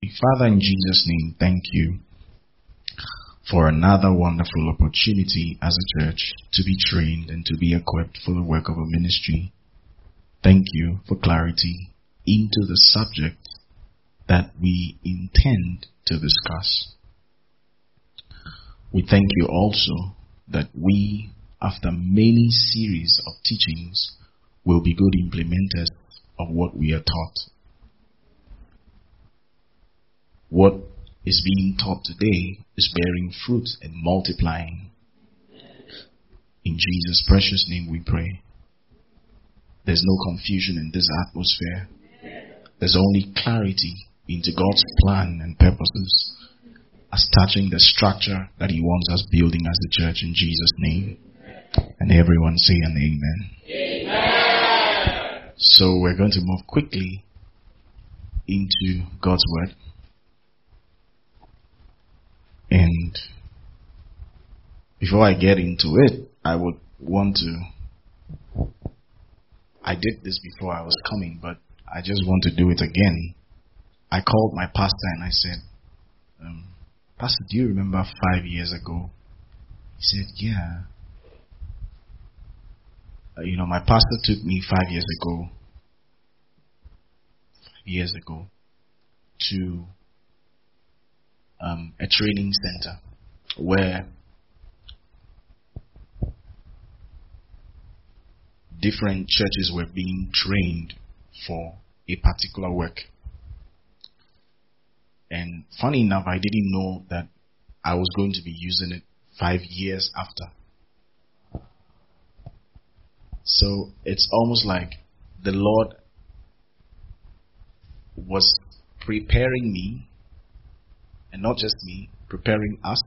Father, in Jesus' name, thank you for another wonderful opportunity as a church to be trained and to be equipped for the work of a ministry. Thank you for clarity into the subject that we intend to discuss. We thank you also that we, after many series of teachings, will be good implementers of what we are taught. What is being taught today is bearing fruit and multiplying. In Jesus' precious name we pray. There's no confusion in this atmosphere. There's only clarity into God's plan and purposes as touching the structure that He wants us building as a church in Jesus' name. And everyone say an amen. Amen. So we're going to move quickly into God's word. And before I get into it, I would want to, I did this before I was coming, but I just want to do it again. I called my pastor and I said, Pastor, do you remember 5 years ago? He said, yeah. My pastor took me 5 years ago to a training center where different churches were being trained for a particular work. And funny enough, I didn't know that I was going to be using it 5 years after. So it's almost like the Lord was preparing me, and not just me, preparing us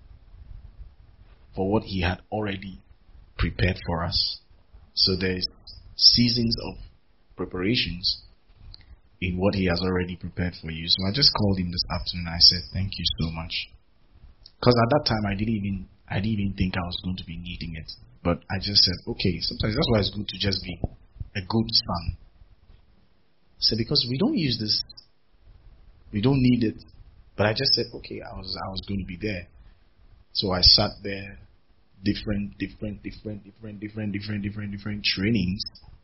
for what He had already prepared for us. So there's seasons of preparations in what He has already prepared for you. So I just called him this afternoon and I said, thank you so much. Because at that time I didn't even think I was going to be needing it. But I just said, okay, sometimes that's why it's good to just be a good son. So because we don't use this, we don't need it. But I just said, okay, I was going to be there. So I sat there, different trainings.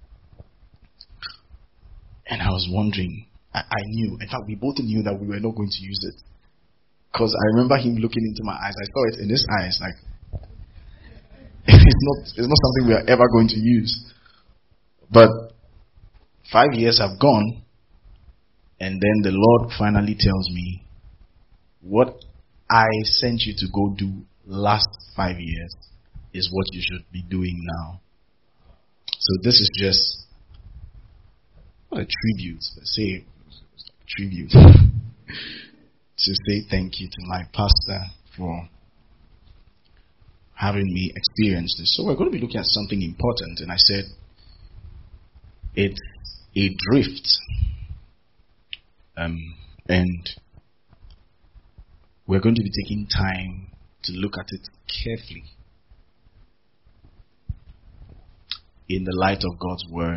And I was wondering, I knew, in fact, we both knew that we were not going to use it. Because I remember him looking into my eyes. I saw it in his eyes, like, it's not something we are ever going to use. But 5 years have gone, and then the Lord finally tells me, what I sent you to go do last 5 years is what you should be doing now. So this is just not a tribute, but say tribute to say thank you to my pastor for having me experience this. So we're going to be looking at something important, and I said it's a drift, and we're going to be taking time to look at it carefully in the light of God's word.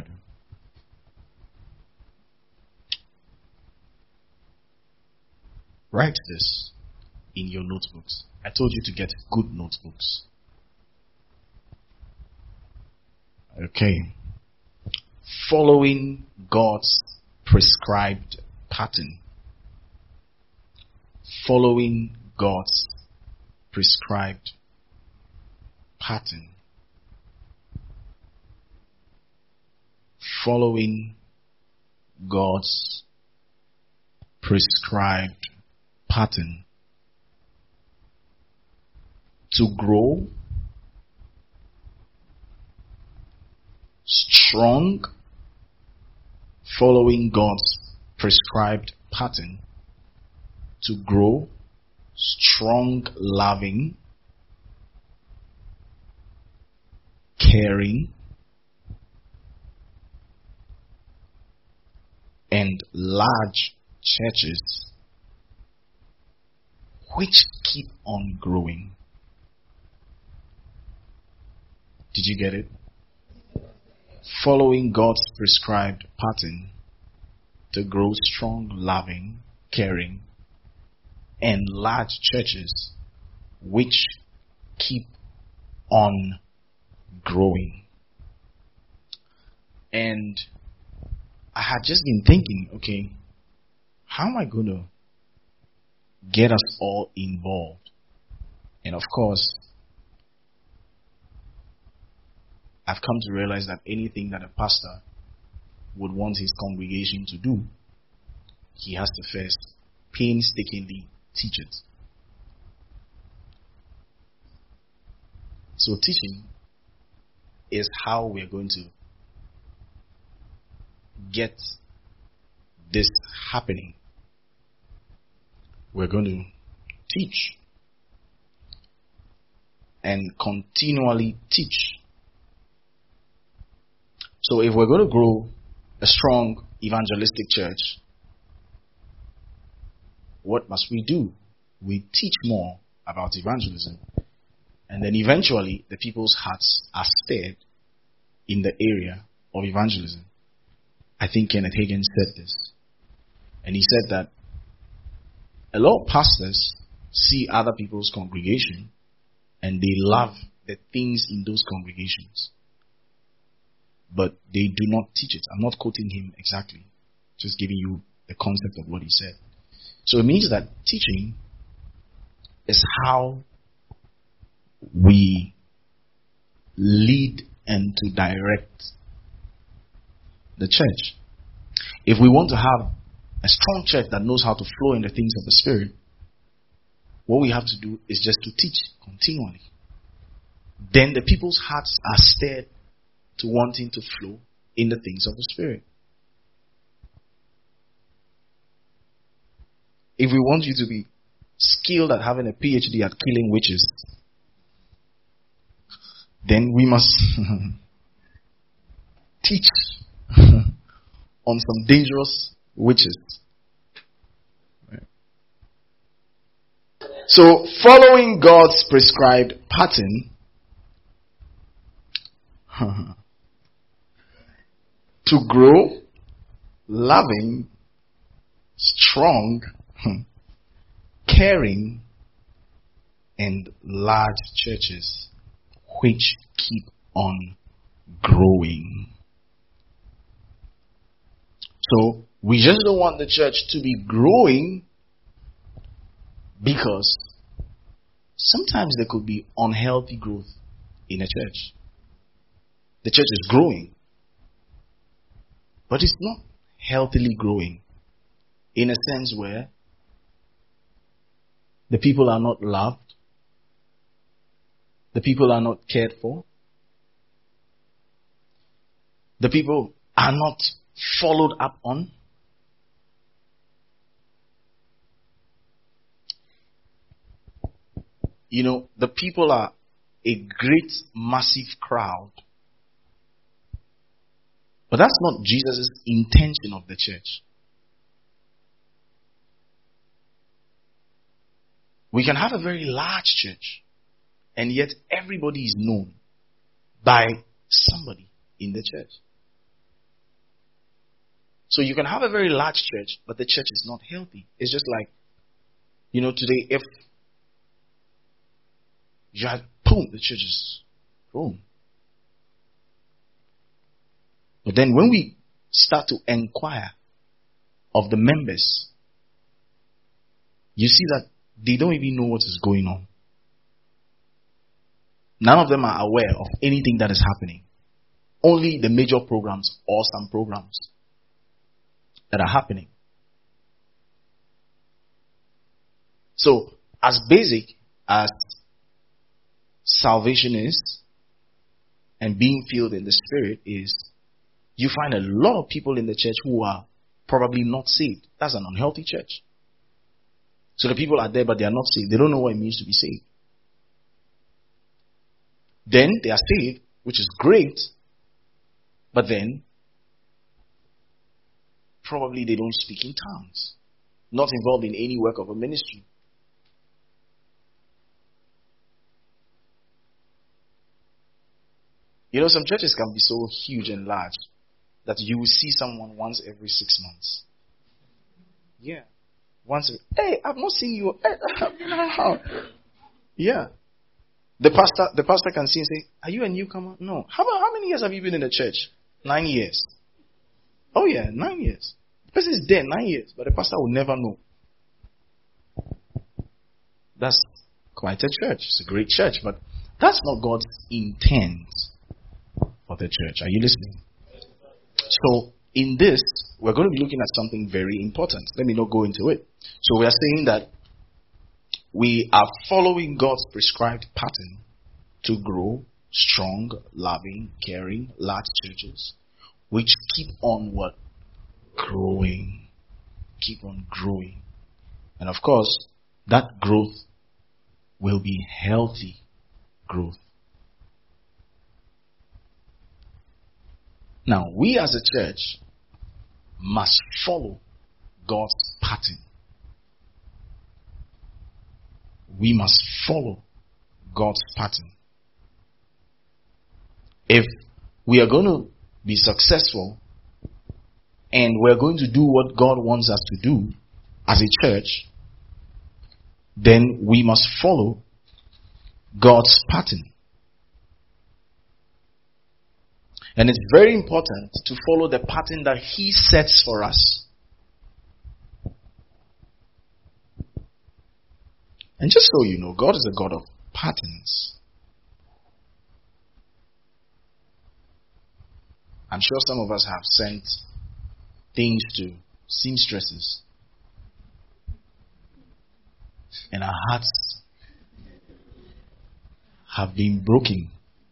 Write this in your notebooks. I told you to get good notebooks. Okay. Following God's prescribed pattern. Following God's prescribed pattern. Following God's prescribed pattern. To grow strong, following God's prescribed pattern. To grow strong, loving, caring, and large churches which keep on growing. Did you get it? Following God's prescribed pattern to grow strong, loving, caring, and large churches which keep on growing. And I had just been thinking, okay, how am I going to get us all involved? And of course, I've come to realize that anything that a pastor would want his congregation to do, he has to first painstakingly teach it. So teaching is how we're going to get this happening. We're going to teach and continually teach. So if we're going to grow a strong evangelistic church, what must we do? We teach more about evangelism. And then eventually the people's hearts are stirred in the area of evangelism. I think Kenneth Hagin said this. And he said that a lot of pastors see other people's congregation and they love the things in those congregations. But they do not teach it. I'm not quoting him exactly. Just giving you the concept of what he said. So it means that teaching is how we lead and to direct the church. If we want to have a strong church that knows how to flow in the things of the Spirit, what we have to do is just to teach continually. Then the people's hearts are stirred to wanting to flow in the things of the Spirit. If we want you to be skilled at having a PhD at killing witches, then we must teach on some dangerous witches. So, following God's prescribed pattern to grow loving, strong, caring, and large churches which keep on growing. So we just don't want the church to be growing because sometimes there could be unhealthy growth in a church. The church is growing, but it's not healthily growing in a sense where the people are not loved, the people are not cared for, the people are not followed up on. You know, the people are a great, massive crowd. But that's not Jesus' intention of the church. We can have a very large church, and yet everybody is known by somebody in the church. So you can have a very large church, but the church is not healthy. It's just like, you know, today if you had, boom, the church is boom. But then when we start to inquire of the members, you see that they don't even know what is going on. None of them are aware of anything that is happening. Only the major programs or some programs that are happening. So, as basic as salvation is, and being filled in the Spirit is, you find a lot of people in the church who are probably not saved. That's an unhealthy church. So the people are there, but they are not saved. They don't know what it means to be saved. Then they are saved, which is great, but then probably they don't speak in tongues. Not involved in any work of a ministry. You know, some churches can be so huge and large that you will see someone once every 6 months. Yeah. Once, hey, I've not seen you. Hey, how? Yeah. The pastor can see and say, are you a newcomer? No. How many years have you been in the church? 9 years. Oh yeah, 9 years. The person is there 9 years, but the pastor will never know. That's quite a church. It's a great church, but that's not God's intent for the church. Are you listening? So, in this, we're going to be looking at something very important. Let me not go into it. So, we are saying that we are following God's prescribed pattern to grow strong, loving, caring, large churches, which keep on what? Growing. Keep on growing. And of course, that growth will be healthy growth. Now, we as a church must follow God's pattern. We must follow God's pattern. If we are going to be successful and we're going to do what God wants us to do as a church, then we must follow God's pattern. And it's very important to follow the pattern that He sets for us. And just so you know, God is a God of patterns. I'm sure some of us have sent things to seamstresses, and our hearts have been broken.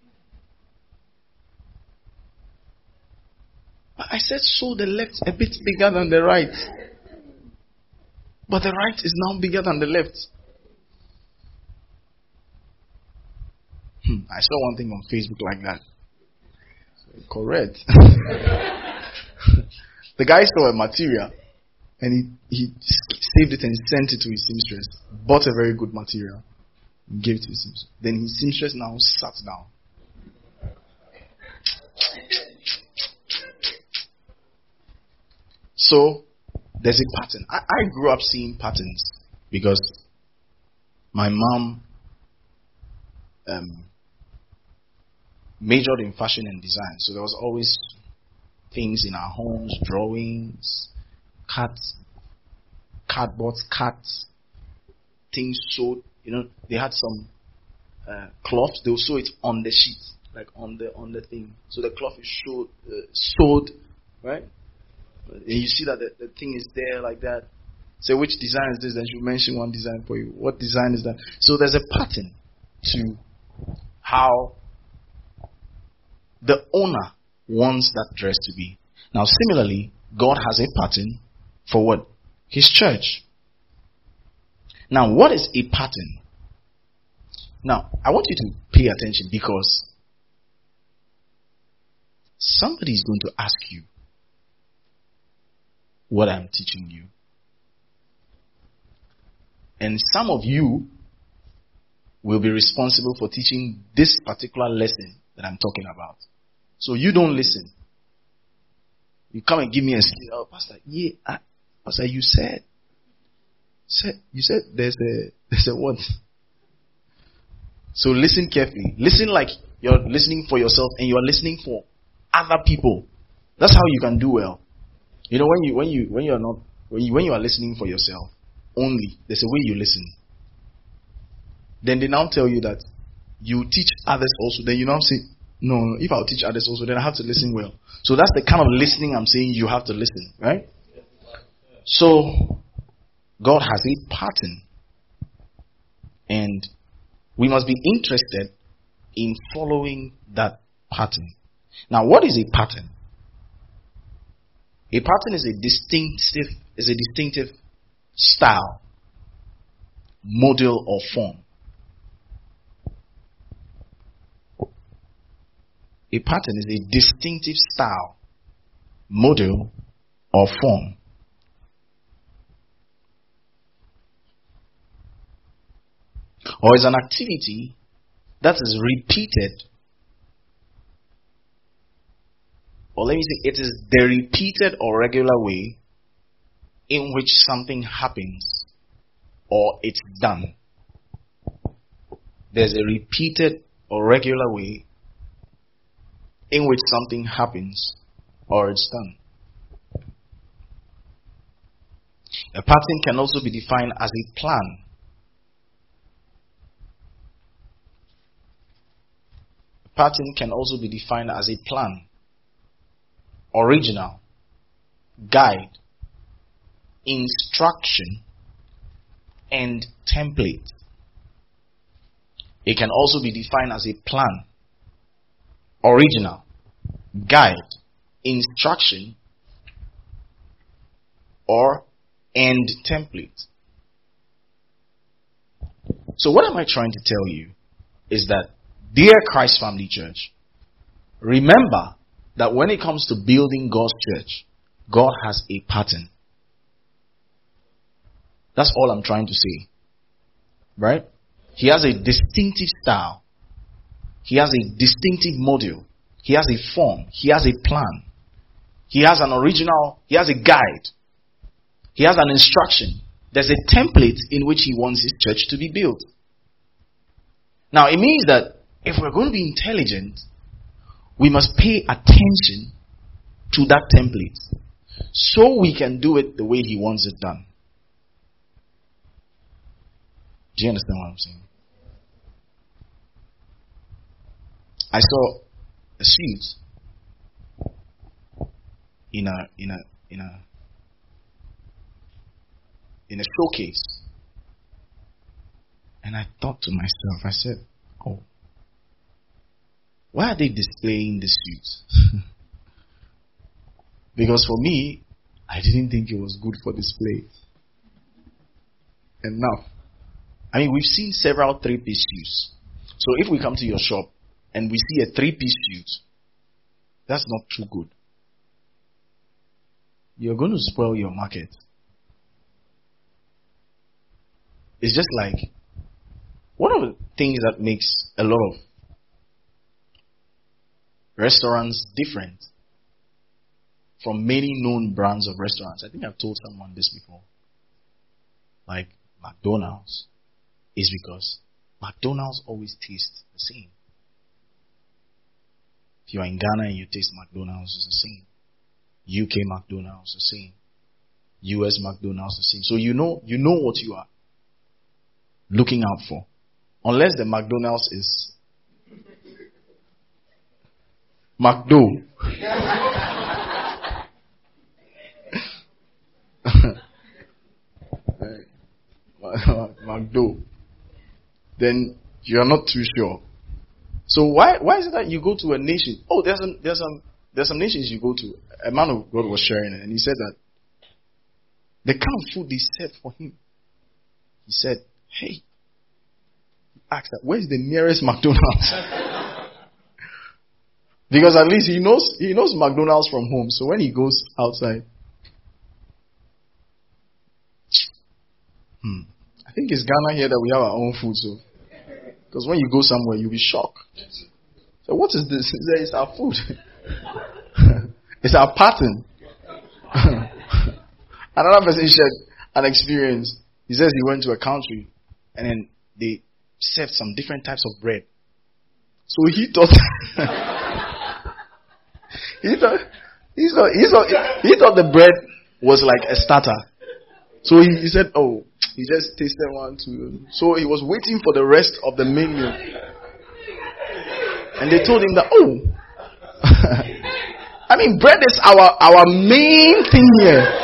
But I said, so the left a bit bigger than the right. But the right is now bigger than the left. I saw one thing on Facebook like that. Correct. The guy saw a material and he saved it and sent it to his seamstress. Bought a very good material. Gave it to his seamstress. Then his seamstress now sat down. So, there's a pattern. I grew up seeing patterns because my mom majored in fashion and design. So there was always things in our homes, drawings, cardboard cuts, things sewed. You know, they had some cloth. They would sew it on the sheet, like on the thing. So the cloth is sewed, right? And you see that the thing is there like that. So which design is this? Then she'll mention one design for you. What design is that? So there's a pattern to how the owner wants that dress to be. Now, similarly, God has a pattern for what? His church. Now, what is a pattern? Now, I want you to pay attention because somebody is going to ask you what I'm teaching you. And some of you will be responsible for teaching this particular lesson that I'm talking about. So you don't listen. You come and give me a excuse. Oh, Pastor, Pastor, you said there's a what? So listen carefully. Listen like you're listening for yourself and you're listening for other people. That's how you can do well. You know, when you are listening for yourself only, there's a way you listen. Then they now tell you that you teach others also. Then you now say, no, if I'll teach others also, then I have to listen well. So that's the kind of listening I'm saying you have to listen, right? So God has a pattern. And we must be interested in following that pattern. Now, what is a pattern? A pattern is a distinctive style, model, or form. A pattern is a distinctive style, model, or form. Or is an activity that is repeated. Or let me say, it is the repeated or regular way in which something happens or it's done. There's a repeated or regular way in which something happens or it's done. A pattern can also be defined as a plan. A pattern can also be defined as a plan, original, guide, instruction, and template. It can also be defined as a plan, original, guide, instruction, and template. So what am I trying to tell you is that, dear Christ Family Church, remember that when it comes to building God's church, God has a pattern. That's all I'm trying to say. Right? He has a distinctive style. He has a distinctive model. He has a form. He has a plan. He has an original, he has a guide. He has an instruction. There's a template in which he wants his church to be built. Now, it means that if we're going to be intelligent, we must pay attention to that template so we can do it the way he wants it done. Do you understand what I'm saying? I saw a suit in a showcase, and I thought to myself, I said, oh, why are they displaying this suit? Because for me, I didn't think it was good for display. Enough. I mean, we've seen several 3-piece suits. So if we come to your shop and we see a 3-piece suit, that's not too good. You're going to spoil your market. It's just like, one of the things that makes a lot of restaurants different from many known brands of restaurants, I think I've told someone this before, like McDonald's, is because McDonald's always tastes the same. If you are in Ghana and you taste McDonald's, it's the same. UK McDonald's, the same. US McDonald's, the same. So you know what you are looking out for. Unless the McDonald's is McDo. McDo. Then you are not too sure. So why is it that you go to a nation? Oh, there's some nations you go to. A man of God was sharing it, and he said that the kind of food they serve for him. He said, "Hey," he asked that, "Where's the nearest McDonald's?" Because at least he knows McDonald's from home. So when he goes outside, I think it's Ghana here that we have our own food. So, because when you go somewhere, you'll be shocked. So what is this? He said, it's our food. It's our pattern. Another person shared an experience. He says he went to a country and then they served some different types of bread. So he thought he thought the bread was like a starter. So he said, oh, he just tasted one, two. So he was waiting for the rest of the main meal. And they told him that, oh, I mean, bread is our main thing here.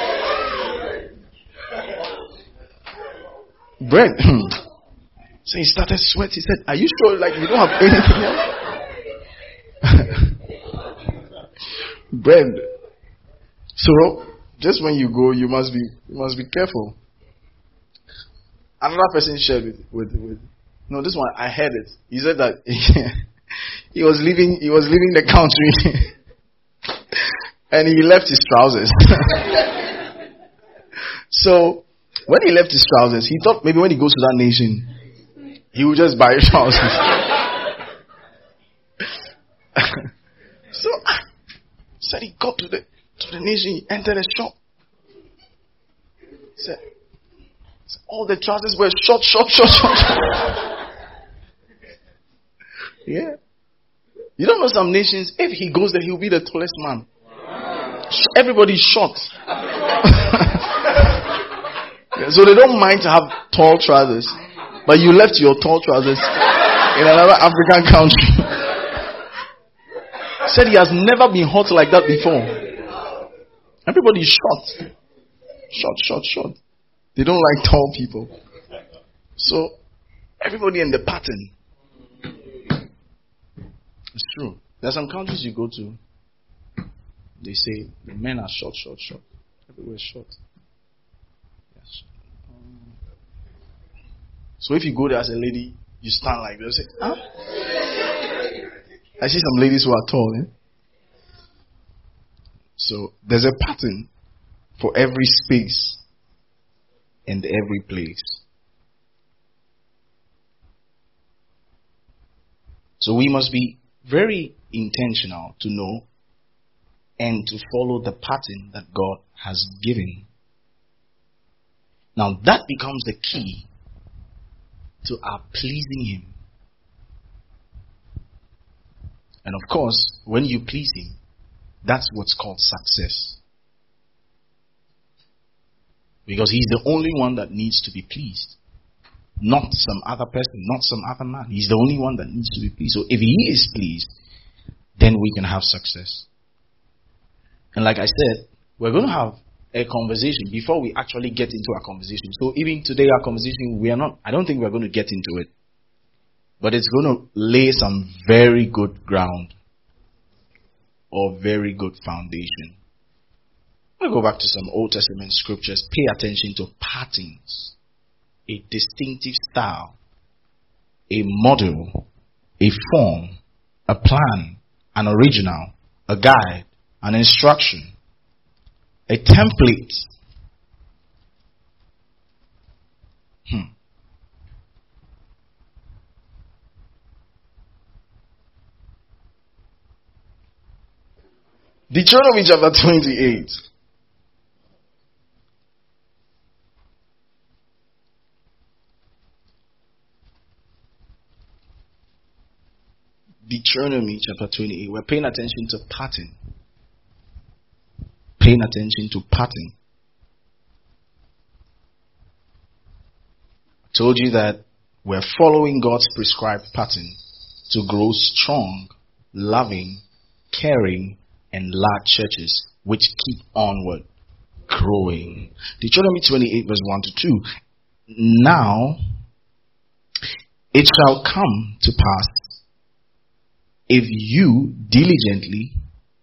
Bread. So he started sweating. He said, are you sure like you don't have anything else? Bread. So just when you go, you must be careful. Another person shared with no, this one I heard it. He said that he was leaving the country and he left his trousers. So when he left his trousers, he thought maybe when he goes to that nation, he would just buy trousers. So said he got to the nation, he entered a shop. Said, all the trousers were short. Yeah. You don't know some nations, if he goes there, he'll be the tallest man. Everybody's short. Yeah, so they don't mind to have tall trousers. But you left your tall trousers in another African country. Said he has never been hot like that before. Everybody's short. Short. They don't like tall people. So, everybody in the pattern. It's true. There are some countries you go to, they say the men are short. Everywhere short. Yes. So if you go there as a lady, you stand like this. Say, huh? I see some ladies who are tall. So there's a pattern for every space and every place. So we must be very intentional to know and to follow the pattern that God has given. Now that becomes the key to our pleasing Him. And of course, when you please Him, that's what's called success. Because He's the only one that needs to be pleased. Not some other person, not some other man. He's the only one that needs to be pleased. So if He is pleased, then we can have success. And like I said, we're going to have a conversation before we actually get into our conversation. So even today, our conversation, I don't think we're going to get into it. But it's going to lay some very good ground or very good foundation. We'll go back to some Old Testament scriptures. Pay attention to patterns. A distinctive style, a model, a form, a plan, an original, a guide, an instruction, a template. Deuteronomy chapter 28. Deuteronomy chapter 28. We're paying attention to pattern. Paying attention to pattern. I told you that we're following God's prescribed pattern to grow strong, loving, caring, and large churches which keep onward growing. Deuteronomy 28 verse 1 to 2. Now it shall come to pass, if you diligently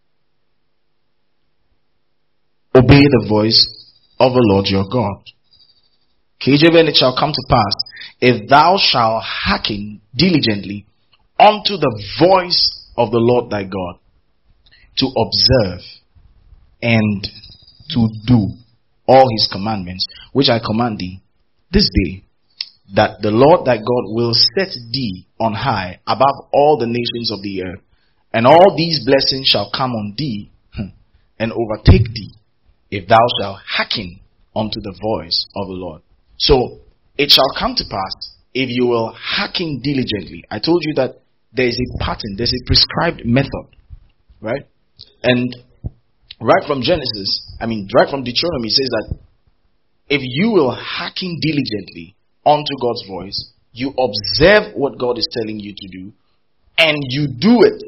obey the voice of the Lord your God. KJV, and it shall come to pass, if thou shalt hearken diligently unto the voice of the Lord thy God, to observe and to do all His commandments, which I command thee this day, that the Lord thy God will set thee on high above all the nations of the earth, and all these blessings shall come on thee and overtake thee, if thou shalt hearken unto the voice of the Lord. So it shall come to pass, if you will hearken diligently. I told you that there is a pattern, there's a prescribed method, right? And right from Deuteronomy, it says that if you will hearken diligently unto God's voice, you observe what God is telling you to do, and you do it,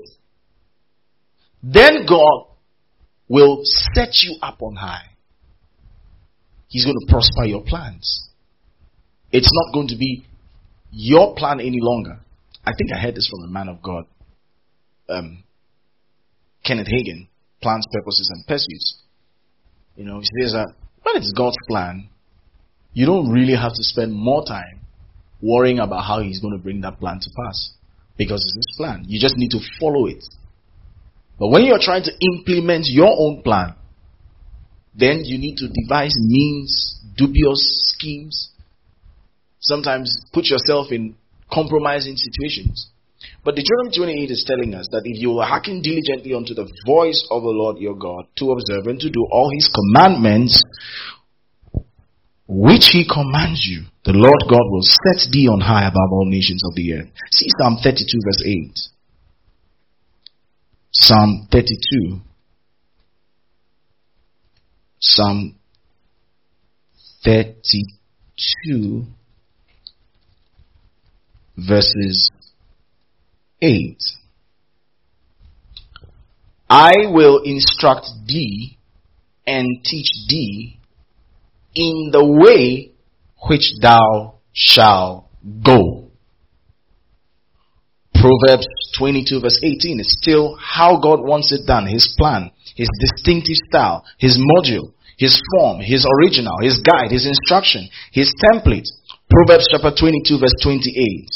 then God will set you up on high. He's going to prosper your plans. It's not going to be your plan any longer. I think I heard this from a man of God, Kenneth Hagin, Plans, Purposes, and Pursuits. He says that when it's God's plan, you don't really have to spend more time worrying about how He's going to bring that plan to pass, because it's His plan. You just need to follow it. But when you're trying to implement your own plan, then you need to devise means, dubious schemes, sometimes put yourself in compromising situations. But Deuteronomy 28 is telling us that if you will hearken diligently unto the voice of the Lord your God, to observe and to do all His commandments, which he commands you, the Lord God will set thee on high above all nations of the earth. See Psalm 32 verse 8. Psalm 32. Psalm 32 verses 8. I will instruct thee and teach thee in the way which thou shalt go. Proverbs 22 verse 18 is still how God wants it done. His plan, his distinctive style, his module, his form, his original, his guide, his instruction, his template. Proverbs chapter 22 verse 28.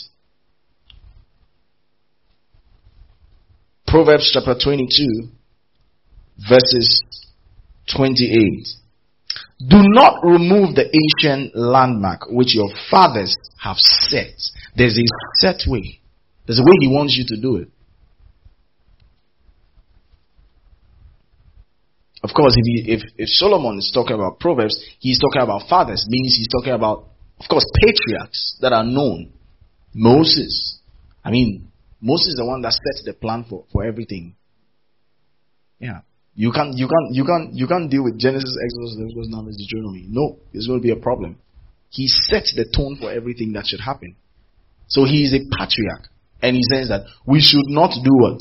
Proverbs chapter 22 verses 28. Do not remove the ancient landmark which your fathers have set. There's a set way. There's a way he wants you to do it. Of course, if Solomon is talking about Proverbs, he's talking about fathers, means he's talking about, of course, patriarchs that are known. Moses. Moses is the one that sets the plan for everything. Yeah. You can't deal with Genesis, Exodus, Leviticus, Numbers, Deuteronomy. No, it's going to be a problem. He sets the tone for everything that should happen. So he is a patriarch. And he says that we should not do what?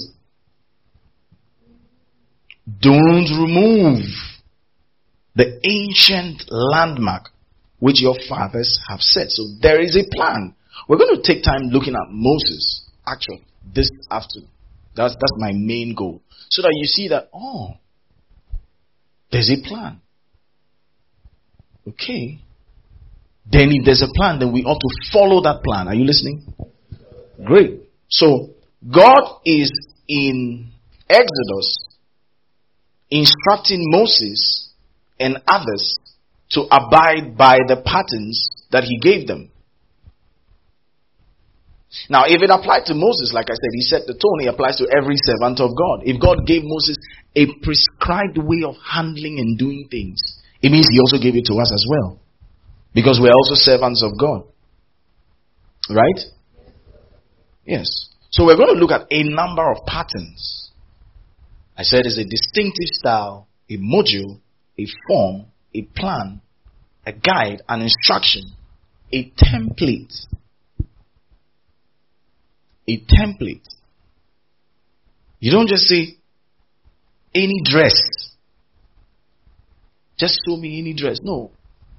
Don't remove the ancient landmark which your fathers have set. So there is a plan. We're going to take time looking at Moses, actually, this afternoon. That's my main goal. So that you see that, there's a plan. Okay. Then if there's a plan, then we ought to follow that plan. Are you listening? Great. So, God is in Exodus instructing Moses and others to abide by the patterns that he gave them. Now, if it applied to Moses, like I said, he set the tone, it applies to every servant of God. If God gave Moses a prescribed way of handling and doing things, it means he also gave it to us as well. Because we're also servants of God. Right? Yes. So we're going to look at a number of patterns. I said it's a distinctive style, a module, a form, a plan, a guide, an instruction, a template. A template. You don't just say any dress. Just show me any dress. No.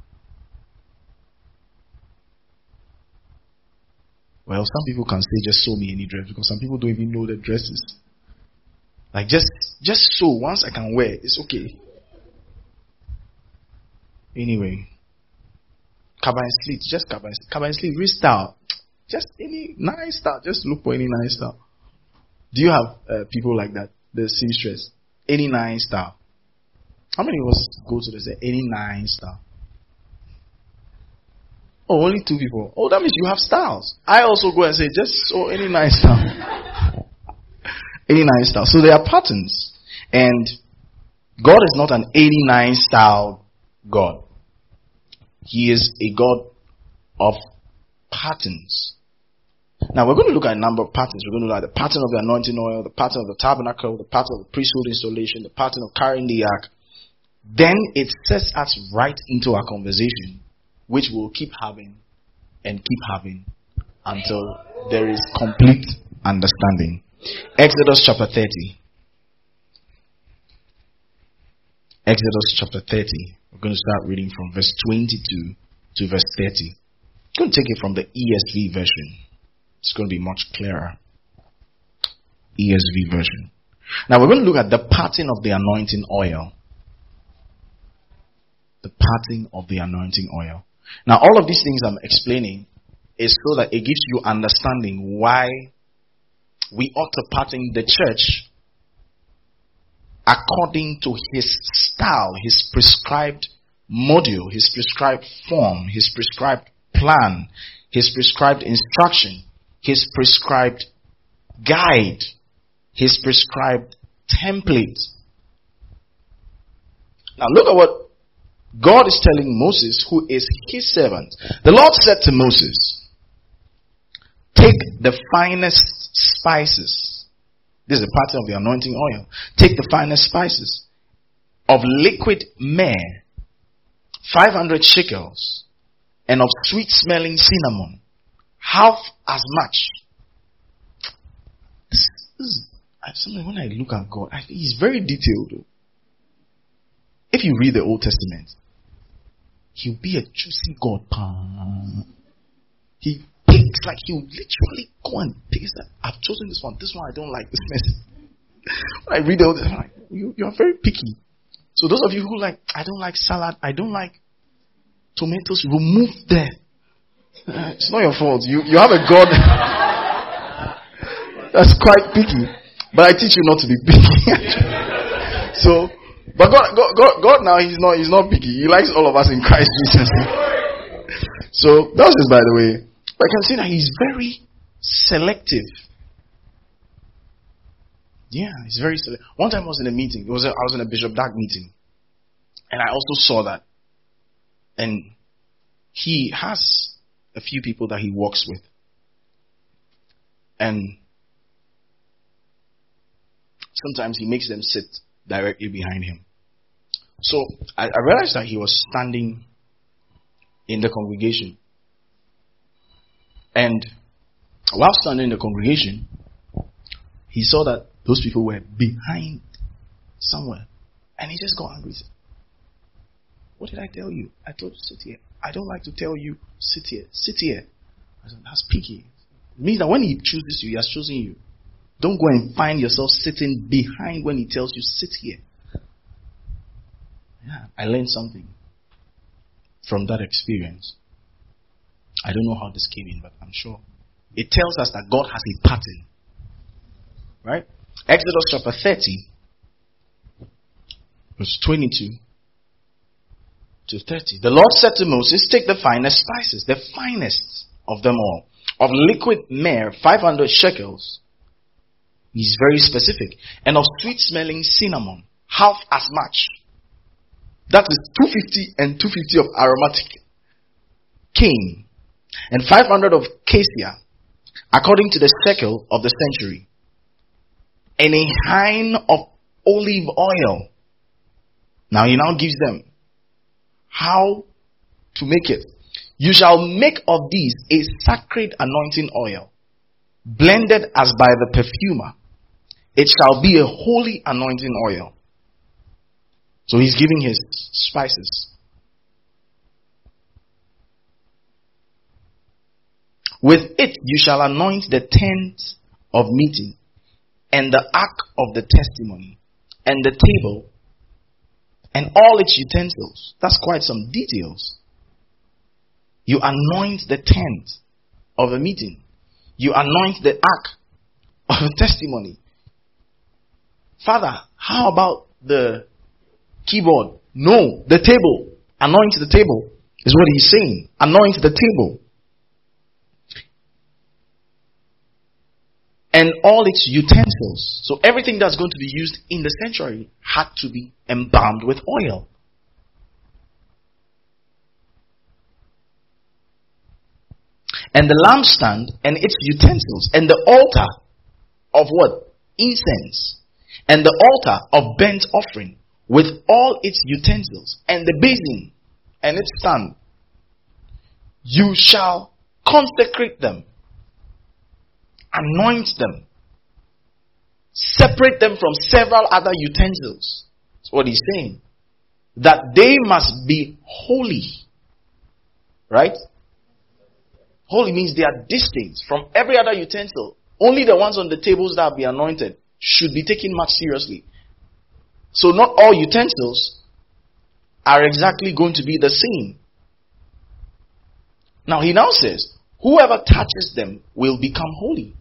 Well, some people can say just show me any dress because some people don't even know the dresses. Like just show once I can wear, it's okay. Anyway, cover and sleeve, just cover and sleeve, wrist style. Just any nice style. Just look for any nice style. Do you have people like that? The seamstress. Any nice style. How many of us go to say any nice style? Oh, only 2 people. Oh, that means you have styles. I also go and say just any nice style. Any nice style. So there are patterns. And God is not an 89 style God. He is a God of patterns. Now we're going to look at a number of patterns. We're going to look at the pattern of the anointing oil, the pattern of the tabernacle, the pattern of the priesthood installation, the pattern of carrying the ark. Then it sets us right into our conversation, which we'll keep having and keep having until there is complete understanding. Exodus chapter 30. Exodus chapter 30. We're going to start reading from verse 22 to verse 30. I'm going to take it from the ESV version. It's going to be much clearer. ESV version. Now we're going to look at the pattern of the anointing oil. The pattern of the anointing oil. Now all of these things I'm explaining is so that it gives you understanding why we ought to pattern the church according to his style, his prescribed module, his prescribed form, his prescribed plan, his prescribed instruction, his prescribed guide, his prescribed template. Now look at what God is telling Moses, who is his servant. The Lord said to Moses, take the finest spices. This is a pattern of the anointing oil. Take the finest spices of liquid myrrh, 500 shekels, and of sweet smelling cinnamon, half as much. When I look at God, he's very detailed though. If you read the Old Testament, he'll be a juicy God. He picks, like he'll literally go and pick that. I've chosen this one. This one I don't like. This message. When I read all this, I'm like, you are very picky. So those of you who like, I don't like salad, I don't like tomatoes, remove there. It's not your fault. You have a God that's quite picky. But I teach you not to be picky. So, but God now, he's not picky. He likes all of us in Christ Jesus. So that's just by the way. But I can see that he's very selective. Yeah, he's very selective. One time I was in a meeting. I was in a Bishop Dag meeting, and I also saw that. And he has a few people that he works with, and sometimes he makes them sit directly behind him. So I realized that he was standing in the congregation. And while standing in the congregation, he saw that those people were behind somewhere. And he just got angry. He said, what did I tell you? I told you sit here. I don't like to tell you sit here. Sit here. I said, that's picky. It means that when he chooses you, he has chosen you. Don't go and find yourself sitting behind when he tells you sit here. Yeah, I learned something from that experience. I don't know how this came in, but I'm sure. It tells us that God has a pattern. Right? Exodus chapter 30, verse 22 to 30. The Lord said to Moses, take the finest spices, the finest of them all, of liquid myrrh, 500 shekels. He's very specific. And of sweet smelling cinnamon, half as much. That is 250 and 250 of aromatic cane. And 500 of cassia, according to the shekel of the century. And a hin of olive oil. Now he now gives them how to make it. You shall make of these a sacred anointing oil, blended as by the perfumer. It shall be a holy anointing oil. So he's giving his spices. With it you shall anoint the tent of meeting, and the ark of the testimony, and the table, and all its utensils. That's quite some details. You anoint the tent of the meeting. You anoint the ark of the testimony. Father, how about the keyboard? No, the table. Anoint the table is what he's saying. Anoint the table. And all its utensils. So everything that's going to be used in the sanctuary had to be embalmed with oil. And the lampstand and its utensils. And the altar of what? Incense. And the altar of burnt offering with all its utensils. And the basin and its stand. You shall consecrate them. Anoint them. Separate them from several other utensils. That's what he's saying. That they must be holy. Right? Holy means they are distinct from every other utensil. Only the ones on the tables that will be anointed should be taken much seriously. So not all utensils are exactly going to be the same. Now he now says, whoever touches them will become holy.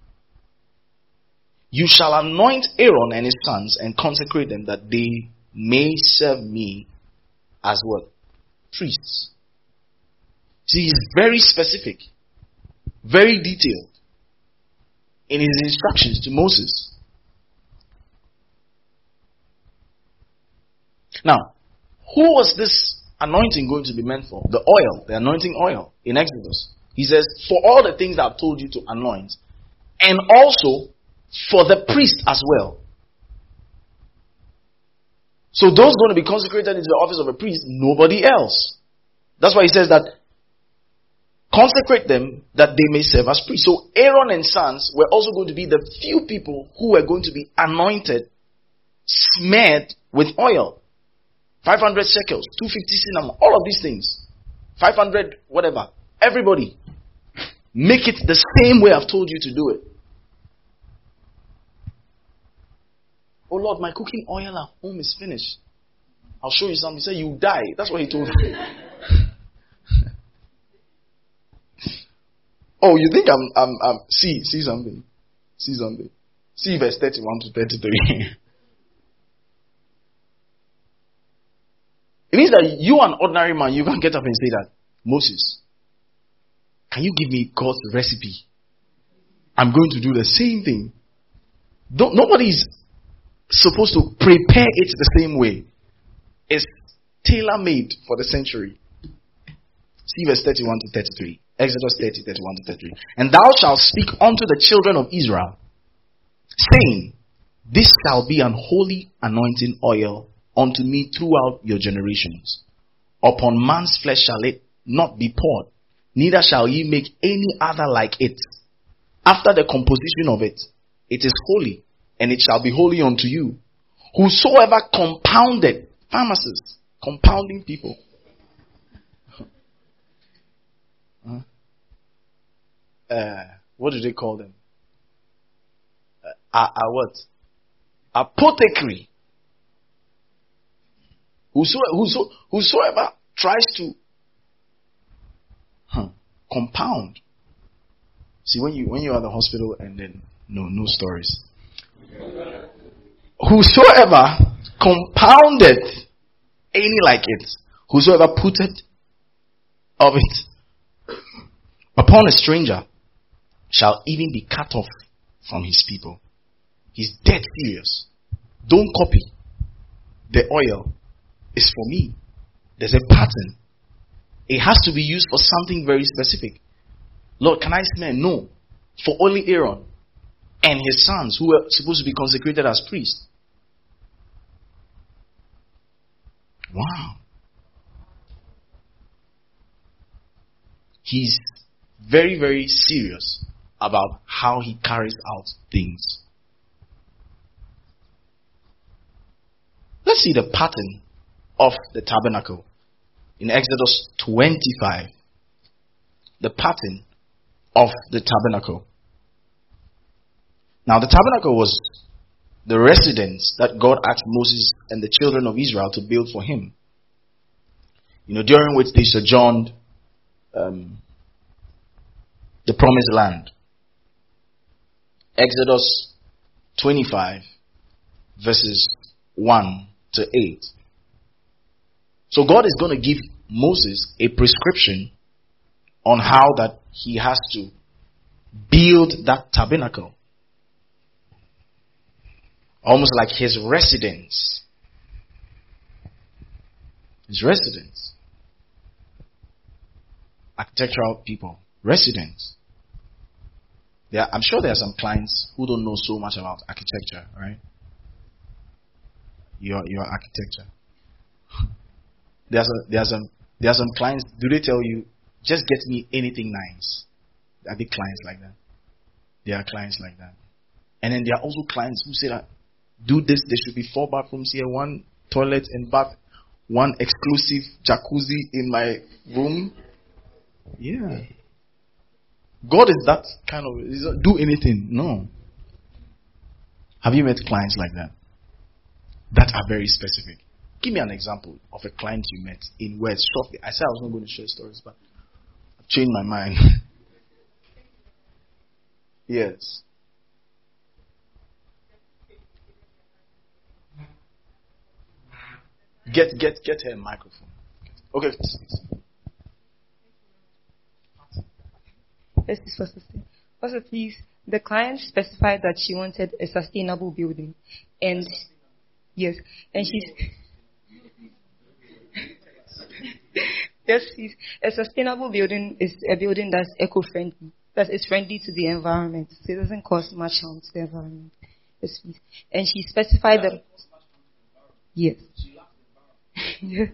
You shall anoint Aaron and his sons and consecrate them that they may serve me as what? Priests. See, he's very specific, very detailed in his instructions to Moses. Now, who was this anointing going to be meant for? The oil, the anointing oil in Exodus. He says, for all the things that I've told you to anoint, and also for the priest as well. So those going to be consecrated into the office of a priest, nobody else. That's why he says that consecrate them that they may serve as priests. So Aaron and sons were also going to be the few people who were going to be anointed, smeared with oil. 500 shekels, 250 cinnamon, all of these things. 500 whatever. Everybody. Make it the same way I've told you to do it. Oh Lord, my cooking oil at home is finished. I'll show you something. He said, you die. That's what he told me. Oh, you think I'm see something. See something. See verse 31 to 33. It means that you, an ordinary man, you can't get up and say that, Moses, can you give me God's recipe? I'm going to do the same thing. Nobody is supposed to prepare it the same way. It's tailor-made for the century. See verse 31 to 33. Exodus 30, 31 to 33. And thou shalt speak unto the children of Israel, saying, this shall be an holy anointing oil unto me throughout your generations. Upon man's flesh shall it not be poured, neither shall ye make any other like it. After the composition of it, it is holy, and it shall be holy unto you. Whosoever compounded, pharmacists, compounding people. What do they call them? What? Apothecary. Whosoever tries to compound. See, when you are at the hospital and then no stories. Whosoever compounded any like it, whosoever put it of it upon a stranger shall even be cut off from his people. He's dead serious. Don't copy. The oil is for me. There's a pattern. It has to be used for something very specific. Lord, can I smell? No. For only Aaron and his sons who were supposed to be consecrated as priests. Wow. He's very, very serious about how he carries out things. Let's see the pattern of the tabernacle in Exodus 25. The pattern of the tabernacle. Now, the tabernacle was the residence that God asked Moses and the children of Israel to build for him. During which they sojourned the promised land. Exodus 25 verses 1 to 8. So God is going to give Moses a prescription on how that he has to build that tabernacle. Almost like his residence. His residence. Architectural people. Residence. I'm sure there are some clients who don't know so much about architecture, right? Your architecture. There are some clients. Do they tell you, just get me anything nice? Are there clients like that? There are clients like that. And then there are also clients who say that, do this, there should be 4 bathrooms here, 1 toilet and bath, 1 exclusive jacuzzi in my room. Yeah. God is that kind of, do anything. No. Have you met clients like that? That are very specific. Give me an example of a client you met in words shortly. I said I was not going to share stories, but I've changed my mind. Yes. Get her a microphone. Okay. Yes, this was also, please, the client specified that she wanted a sustainable building. And yes, and she's Yes, please. A sustainable building is a building that's eco-friendly, that is friendly to the environment, so it doesn't cause much harm to the environment. Yes, please. And she specified that. Yes. Yes.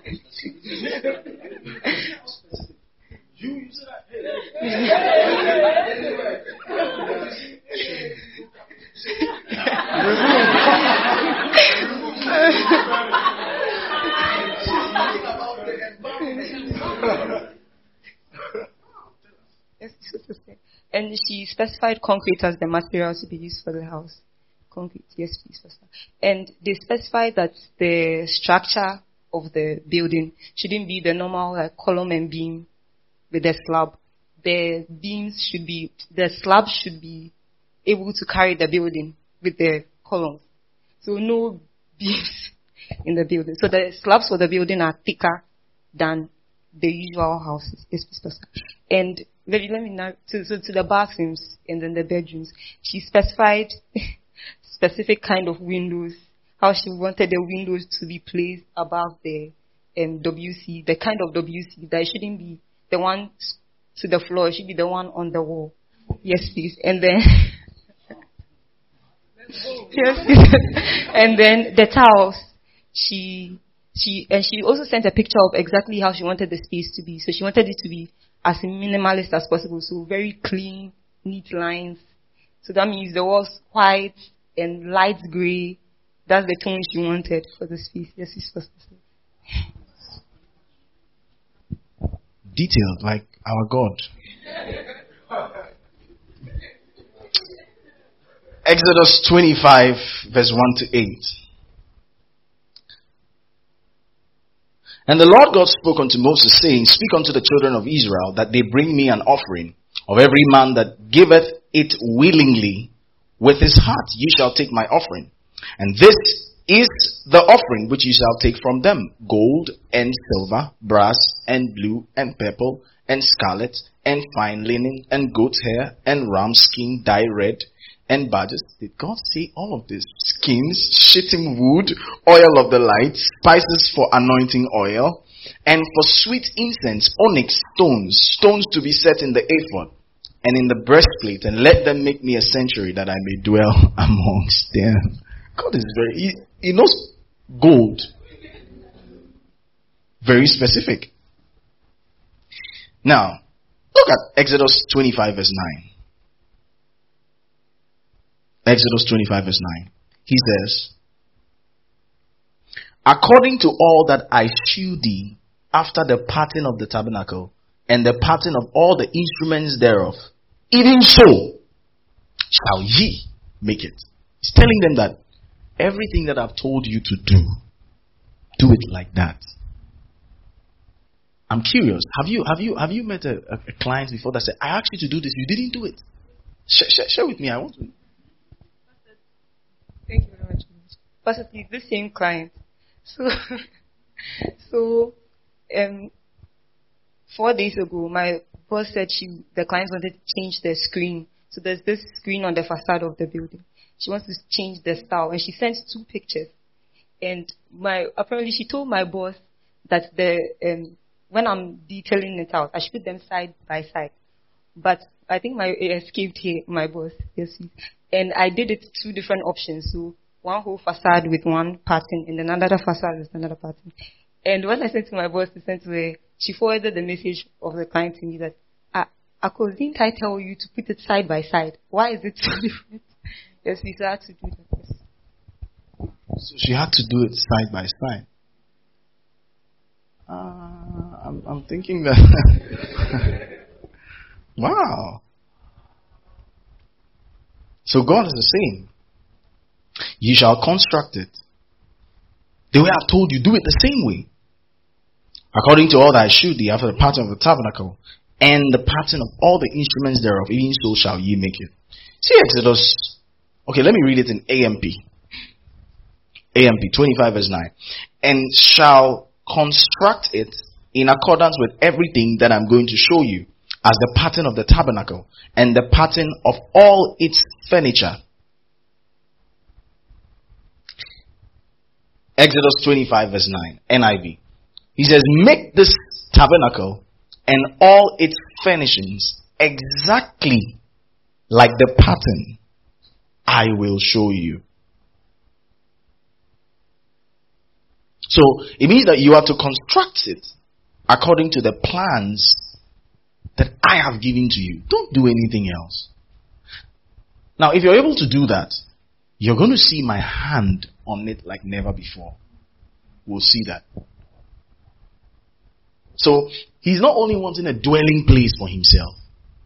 And she specified concrete as the material to be used for the house. Concrete, yes, please, Pastor. And they specified that the structure of the building shouldn't be the normal column and beam with the slab. The slab should be able to carry the building with the columns. So no beams in the building. So the slabs for the building are thicker than the usual houses. Yes, please, Pastor. And let me now to the bathrooms and then the bedrooms. She specified specific kind of windows. How she wanted the windows to be placed above the WC, the kind of WC that shouldn't be the one to the floor. It should be the one on the wall. Yes, please. And then yes, and then the towels. She also sent a picture of exactly how she wanted the space to be. So she wanted it to be as minimalist as possible. So very clean, neat lines. So that means the walls white and light grey. That's the tone she wanted for the space. Yes, it's supposed to say. Detailed, like our God. Exodus 25, verse 1 to 8. And the Lord God spoke unto Moses, saying, Speak unto the children of Israel, that they bring me an offering of every man that giveth it willingly with his heart. Ye shall take my offering. And this is the offering which ye shall take from them: gold and silver, brass and blue and purple and scarlet and fine linen and goat's hair and ram skin dyed red and badgers. Did God say all of this? Skins, shittim wood, oil of the light, spices for anointing oil, and for sweet incense, onyx stones to be set in the ephod and in the breastplate, and let them make me a sanctuary that I may dwell amongst them. God is he knows gold. Very specific. Now, look at Exodus 25 verse 9. Exodus 25 verse 9. He says, According to all that I shew thee after the pattern of the tabernacle and the pattern of all the instruments thereof, even so shall ye make it. He's telling them that everything that I've told you to do it like that. I'm curious. Have you met a client before that said, I asked you to do this, you didn't do it? Share with me. I want to. Thank you very much. Pastor, please, this same client. So 4 days ago, my boss said the client wanted to change the screen. So there's this screen on the facade of the building. She wants to change the style, and she sent 2 pictures. And apparently she told my boss that when I'm detailing it out, I should put them side by side. But I think it escaped my boss. Yes, and I did it 2 different options. So one whole facade with one pattern, and another facade with another pattern. And when I sent to my boss to send to her, she forwarded the message of the client to me that, didn't I tell you to put it side by side? Why is it so different? Yes, we had to do that. Yes. So she had to do it side by side. I'm thinking that. Wow. So God is the same. You shall construct it. The way I've told you, do it the same way. According to all that I shewed thee after the pattern of the tabernacle and the pattern of all the instruments thereof, even so shall ye make it. See Exodus. Okay, let me read it in AMP. AMP 25 verse 9. And shall construct it in accordance with everything that I'm going to show you, as the pattern of the tabernacle and the pattern of all its furniture. Exodus 25 verse 9, NIV. He says, make this tabernacle and all its furnishings exactly like the pattern I will show you. So it means that you are to construct it according to the plans that I have given to you. Don't do anything else. Now, if you're able to do that, you're going to see my hand on it like never before. We'll see that. So, he's not only wanting a dwelling place for himself.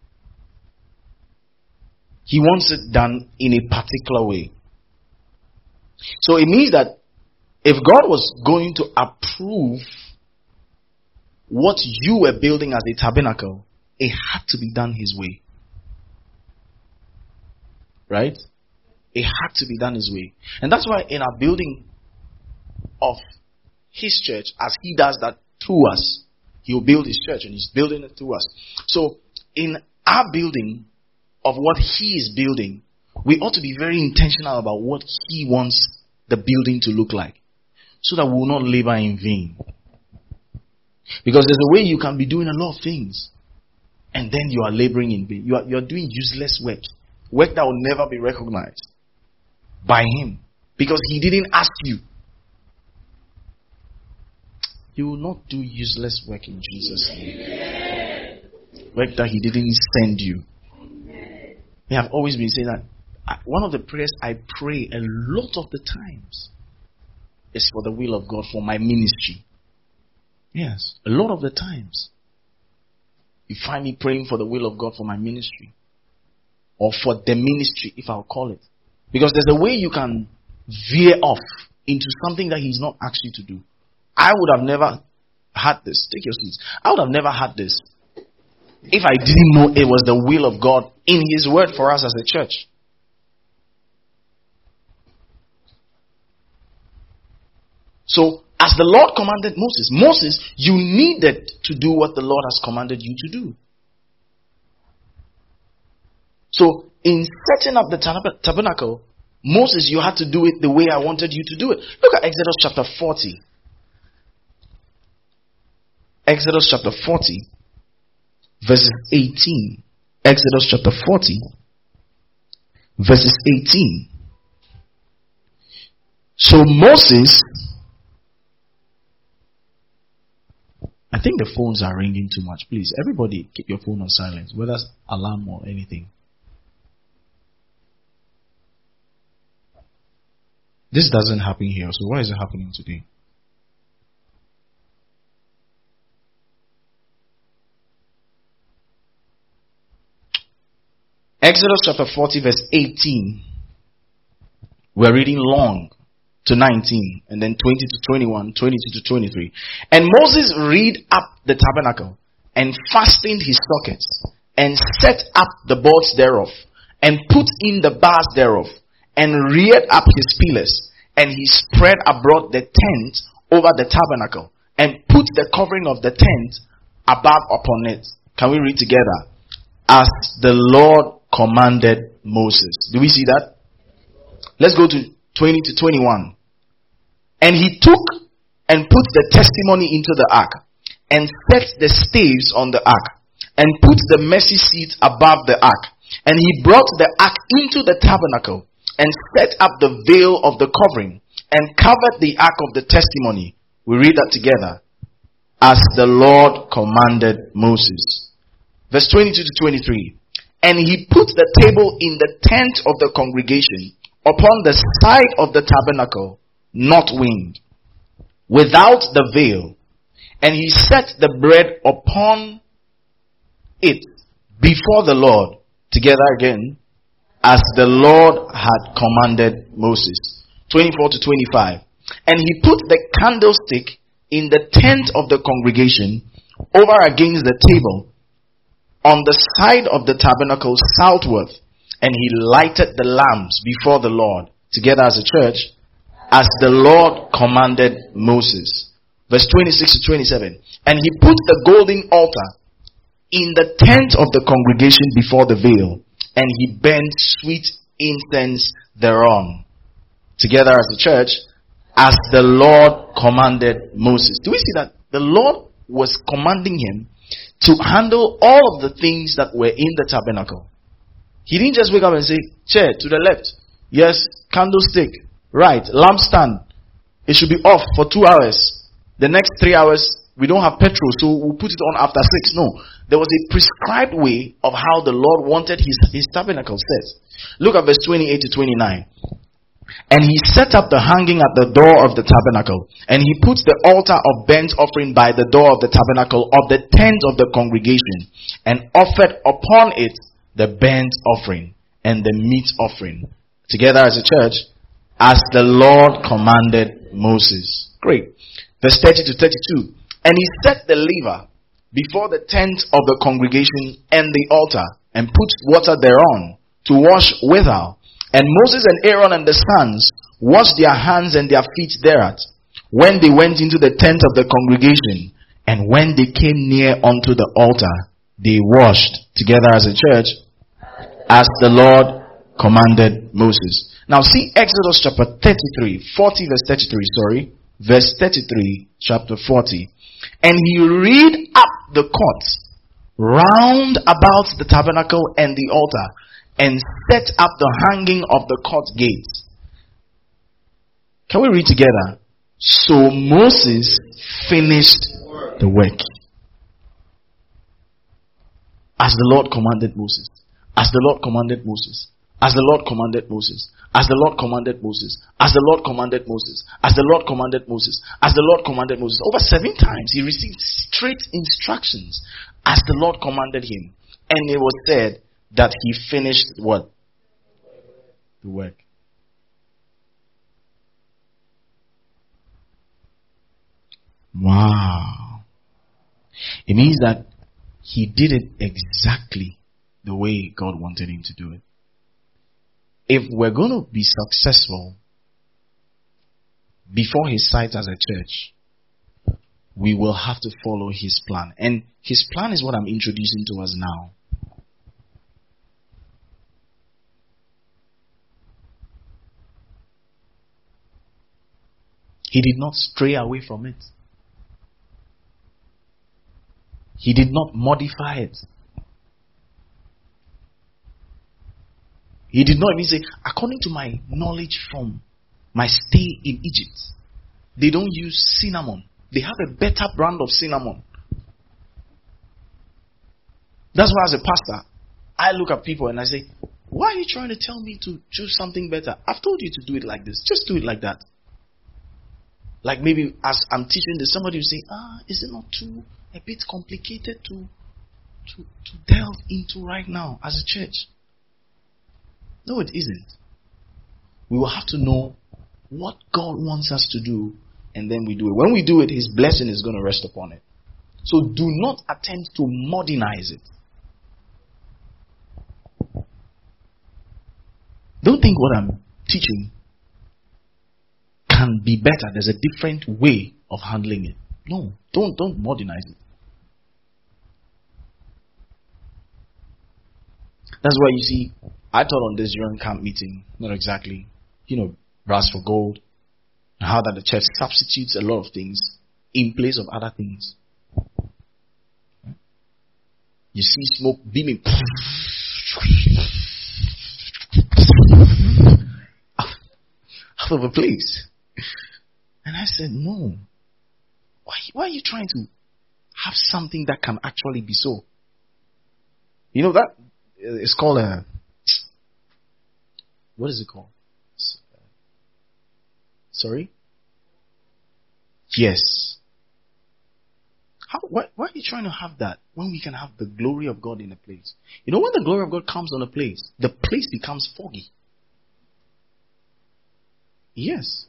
He wants it done in a particular way. So, it means that if God was going to approve what you were building as a tabernacle, it had to be done his way. Right? It had to be done his way. And that's why in our building of his church, as he does that through us, he will build his church and he's building it through us. So in our building of what he is building, we ought to be very intentional about what he wants the building to look like, so that we will not labor in vain. Because there's a way you can be doing a lot of things and then you are laboring in vain. You're doing useless work. Work that will never be recognized by him. Because he didn't ask you. You will not do useless work in Jesus' name. Work that he didn't send you. We have always been saying that one of the prayers I pray a lot of the times is for the will of God for my ministry. Yes, a lot of the times. You find me praying for the will of God for my ministry. Or for the ministry, if I'll call it. Because there's a way you can veer off into something that he's not asked you to do. I would have never had this. Take your seats. I would have never had this if I didn't know it was the will of God in his word for us as a church. So, as the Lord commanded Moses, you needed to do what the Lord has commanded you to do. So, in setting up the tabernacle, Moses, you had to do it the way I wanted you to do it. Look at Exodus chapter 40. Exodus chapter 40, verses 18. Exodus chapter 40, verses 18. So Moses, I think the phones are ringing too much. Please, everybody keep your phone on silent, whether it's alarm or anything. This doesn't happen here, so why is it happening today? Exodus chapter 40 verse 18. We're reading long to 19 and then 20 to 21, 22 to 23. And Moses reared up the tabernacle and fastened his sockets and set up the boards thereof and put in the bars thereof and reared up his pillars, and he spread abroad the tent over the tabernacle and put the covering of the tent above upon it. Can we read together? As the Lord commanded Moses. Do we see that? Let's go to 20 to 21. And he took and put the testimony into the ark and set the staves on the ark and put the mercy seat above the ark. And he brought the ark into the tabernacle and set up the veil of the covering and covered the ark of the testimony. We read that together. As the Lord commanded Moses. Verse 22 to 23. And he put the table in the tent of the congregation upon the side of the tabernacle, not winged, without the veil. And he set the bread upon it before the Lord. Together again. As the Lord had commanded Moses. 24 to 25. And he put the candlestick in the tent of the congregation over against the table on the side of the tabernacle southward. And he lighted the lamps before the Lord. Together as a church. As the Lord commanded Moses. Verse 26 to 27. And he put the golden altar in the tent of the congregation before the veil. And he burnt sweet incense thereon. Together as a church, as the Lord commanded Moses. Do we see that? The Lord was commanding him to handle all of the things that were in the tabernacle. He didn't just wake up and say, chair to the left. Yes, candlestick. Right, lampstand. It should be off for 2 hours. The next 3 hours, we don't have petrol, so we'll put it on after 6. No. There was a prescribed way of how the Lord wanted his tabernacle set. Look at verse 28 to 29. And he set up the hanging at the door of the tabernacle. And he put the altar of burnt offering by the door of the tabernacle of the tent of the congregation. And offered upon it the burnt offering and the meat offering, together as a church, as the Lord commanded Moses. Great. Verse 30 to 32. And he set the laver before the tent of the congregation and the altar, and put water thereon to wash withal. And Moses and Aaron and the sons washed their hands and their feet thereat, when they went into the tent of the congregation. And when they came near unto the altar, they washed, together as a church, as the Lord commanded Moses. Now see Exodus chapter 40 verse 33, verse 33, chapter 40. And he reared up the court round about the tabernacle and the altar, and set up the hanging of the court gates. Can we read together? So Moses finished the work, as the Lord commanded Moses. As the Lord commanded Moses. As the Lord commanded Moses. As the Lord commanded Moses. As the Lord commanded Moses. As the Lord commanded Moses. As the Lord commanded Moses. Over 7 times he received straight instructions as the Lord commanded him. And it was said that he finished what? The work. Wow. It means that he did it exactly the way God wanted him to do it. If we're going to be successful before his sight as a church, we will have to follow his plan. And his plan is what I'm introducing to us now. He did not stray away from it. He did not modify it. He did not even say, according to my knowledge from my stay in Egypt, they don't use cinnamon. They have a better brand of cinnamon. That's why as a pastor, I look at people and I say, why are you trying to tell me to choose something better? I've told you to do it like this. Just do it like that. Like maybe as I'm teaching this, somebody will say, is it not a bit complicated to delve into right now as a church? No, it isn't. We will have to know what God wants us to do, and then we do it. When we do it, his blessing is going to rest upon it. So do not attempt to modernize it. Don't think what I'm teaching can be better. There's a different way of handling it. No, don't modernize it. That's why you see, I taught on this during camp meeting, not exactly, brass for gold, and how that the church substitutes a lot of things in place of other things. You see smoke beaming out of a place. And I said, no. Why are you trying to have something that can actually be so? That is called a... What is it called? Sorry? Yes. Why are you trying to have that when we can have the glory of God in a place? When the glory of God comes on a place, the place becomes foggy. Yes.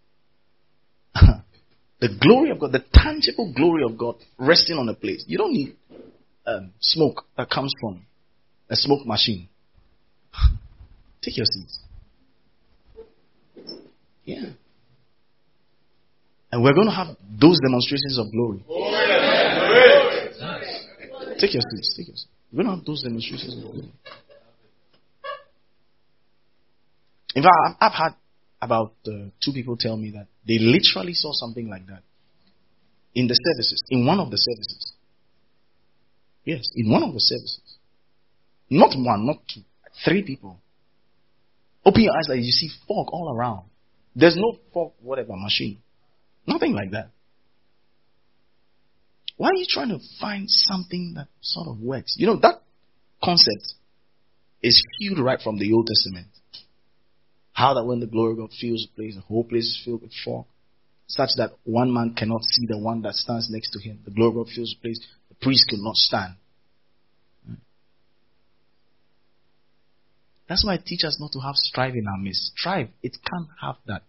The glory of God, the tangible glory of God resting on a place. You don't need smoke that comes from a smoke machine. Take your seats. Yeah. And we're going to have those demonstrations of glory. Take your seats. Take your seats. We're going to have those demonstrations of glory. In fact, I've had about 2 people tell me that they literally saw something like that. in the services, in one of the services. Yes, in one of the services. Not one, not two, 3 people. Open your eyes like you see fog all around. There's no fog, whatever, machine. Nothing like that. Why are you trying to find something that sort of works? You know, that concept is filled right from the Old Testament. How that when the glory of God fills the place, the whole place is filled with fog, such that one man cannot see the one that stands next to him. The glory of God fills the place, the priest could not stand. That's why I teach us not to have strife in our midst. Strife, it can't have that.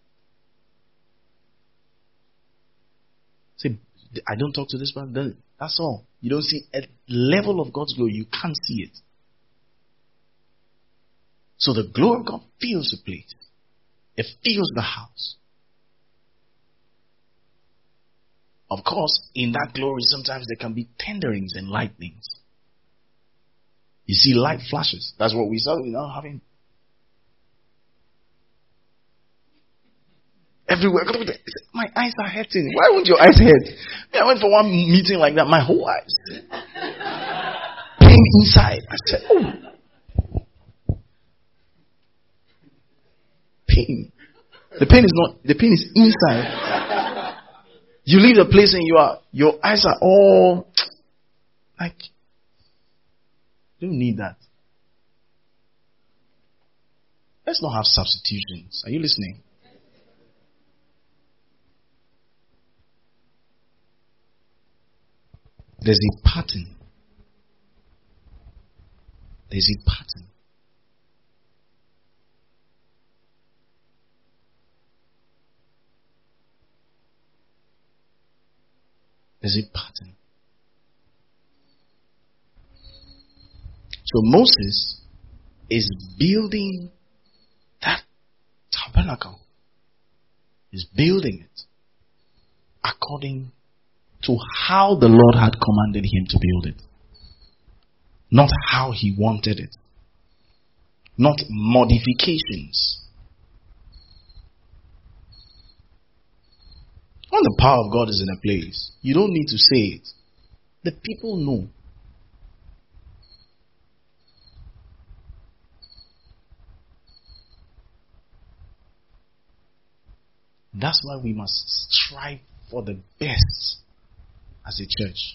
Say, I don't talk to this man. That's all. You don't see a level of God's glory. You can't see it. So the glory of God fills the place. It fills the house. Of course, in that glory, sometimes there can be thunderings and lightnings. You see light flashes. That's what we saw. We're now having everywhere. My eyes are hurting. Why would your eyes hurt? I went for one meeting like that. My whole eyes pain inside. I said, oh, pain. The pain is inside. You leave the place and your eyes are all like. You don't need that. Let's not have substitutions. Are you listening? There's a pattern. There's a pattern. There's a pattern. So Moses is building that tabernacle. He's building it according to how the Lord had commanded him to build it. Not how he wanted it. Not modifications. When the power of God is in a place, you don't need to say it. The people know. That's why we must strive for the best as a church.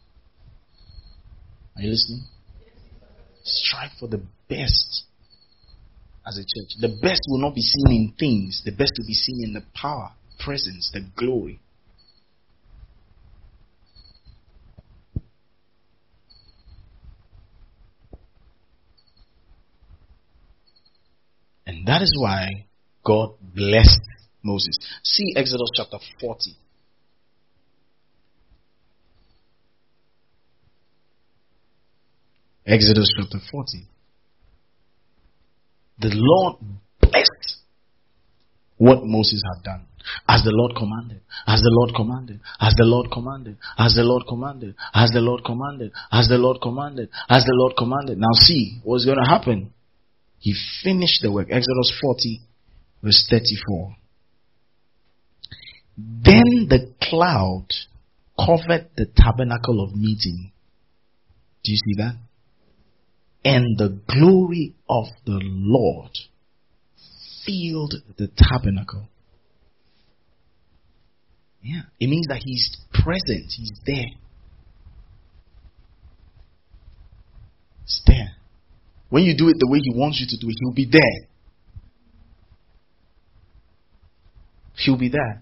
Are you listening? Strive for the best as a church. The best will not be seen in things. The best will be seen in the power, presence, the glory. And that is why God blessed Moses. See Exodus chapter 40. Exodus chapter 40. The Lord blessed what Moses had done. As the Lord commanded. As the Lord commanded. As the Lord commanded. As the Lord commanded. As the Lord commanded. As the Lord commanded. As the Lord commanded. Now see what's going to happen. He finished the work. Exodus 40 verse 34. Then the cloud covered the tabernacle of meeting. Do you see that? And the glory of the Lord filled the tabernacle. Yeah, it means that he's present. He's there. He's there. When you do it the way he wants you to do it, he'll be there. He'll be there.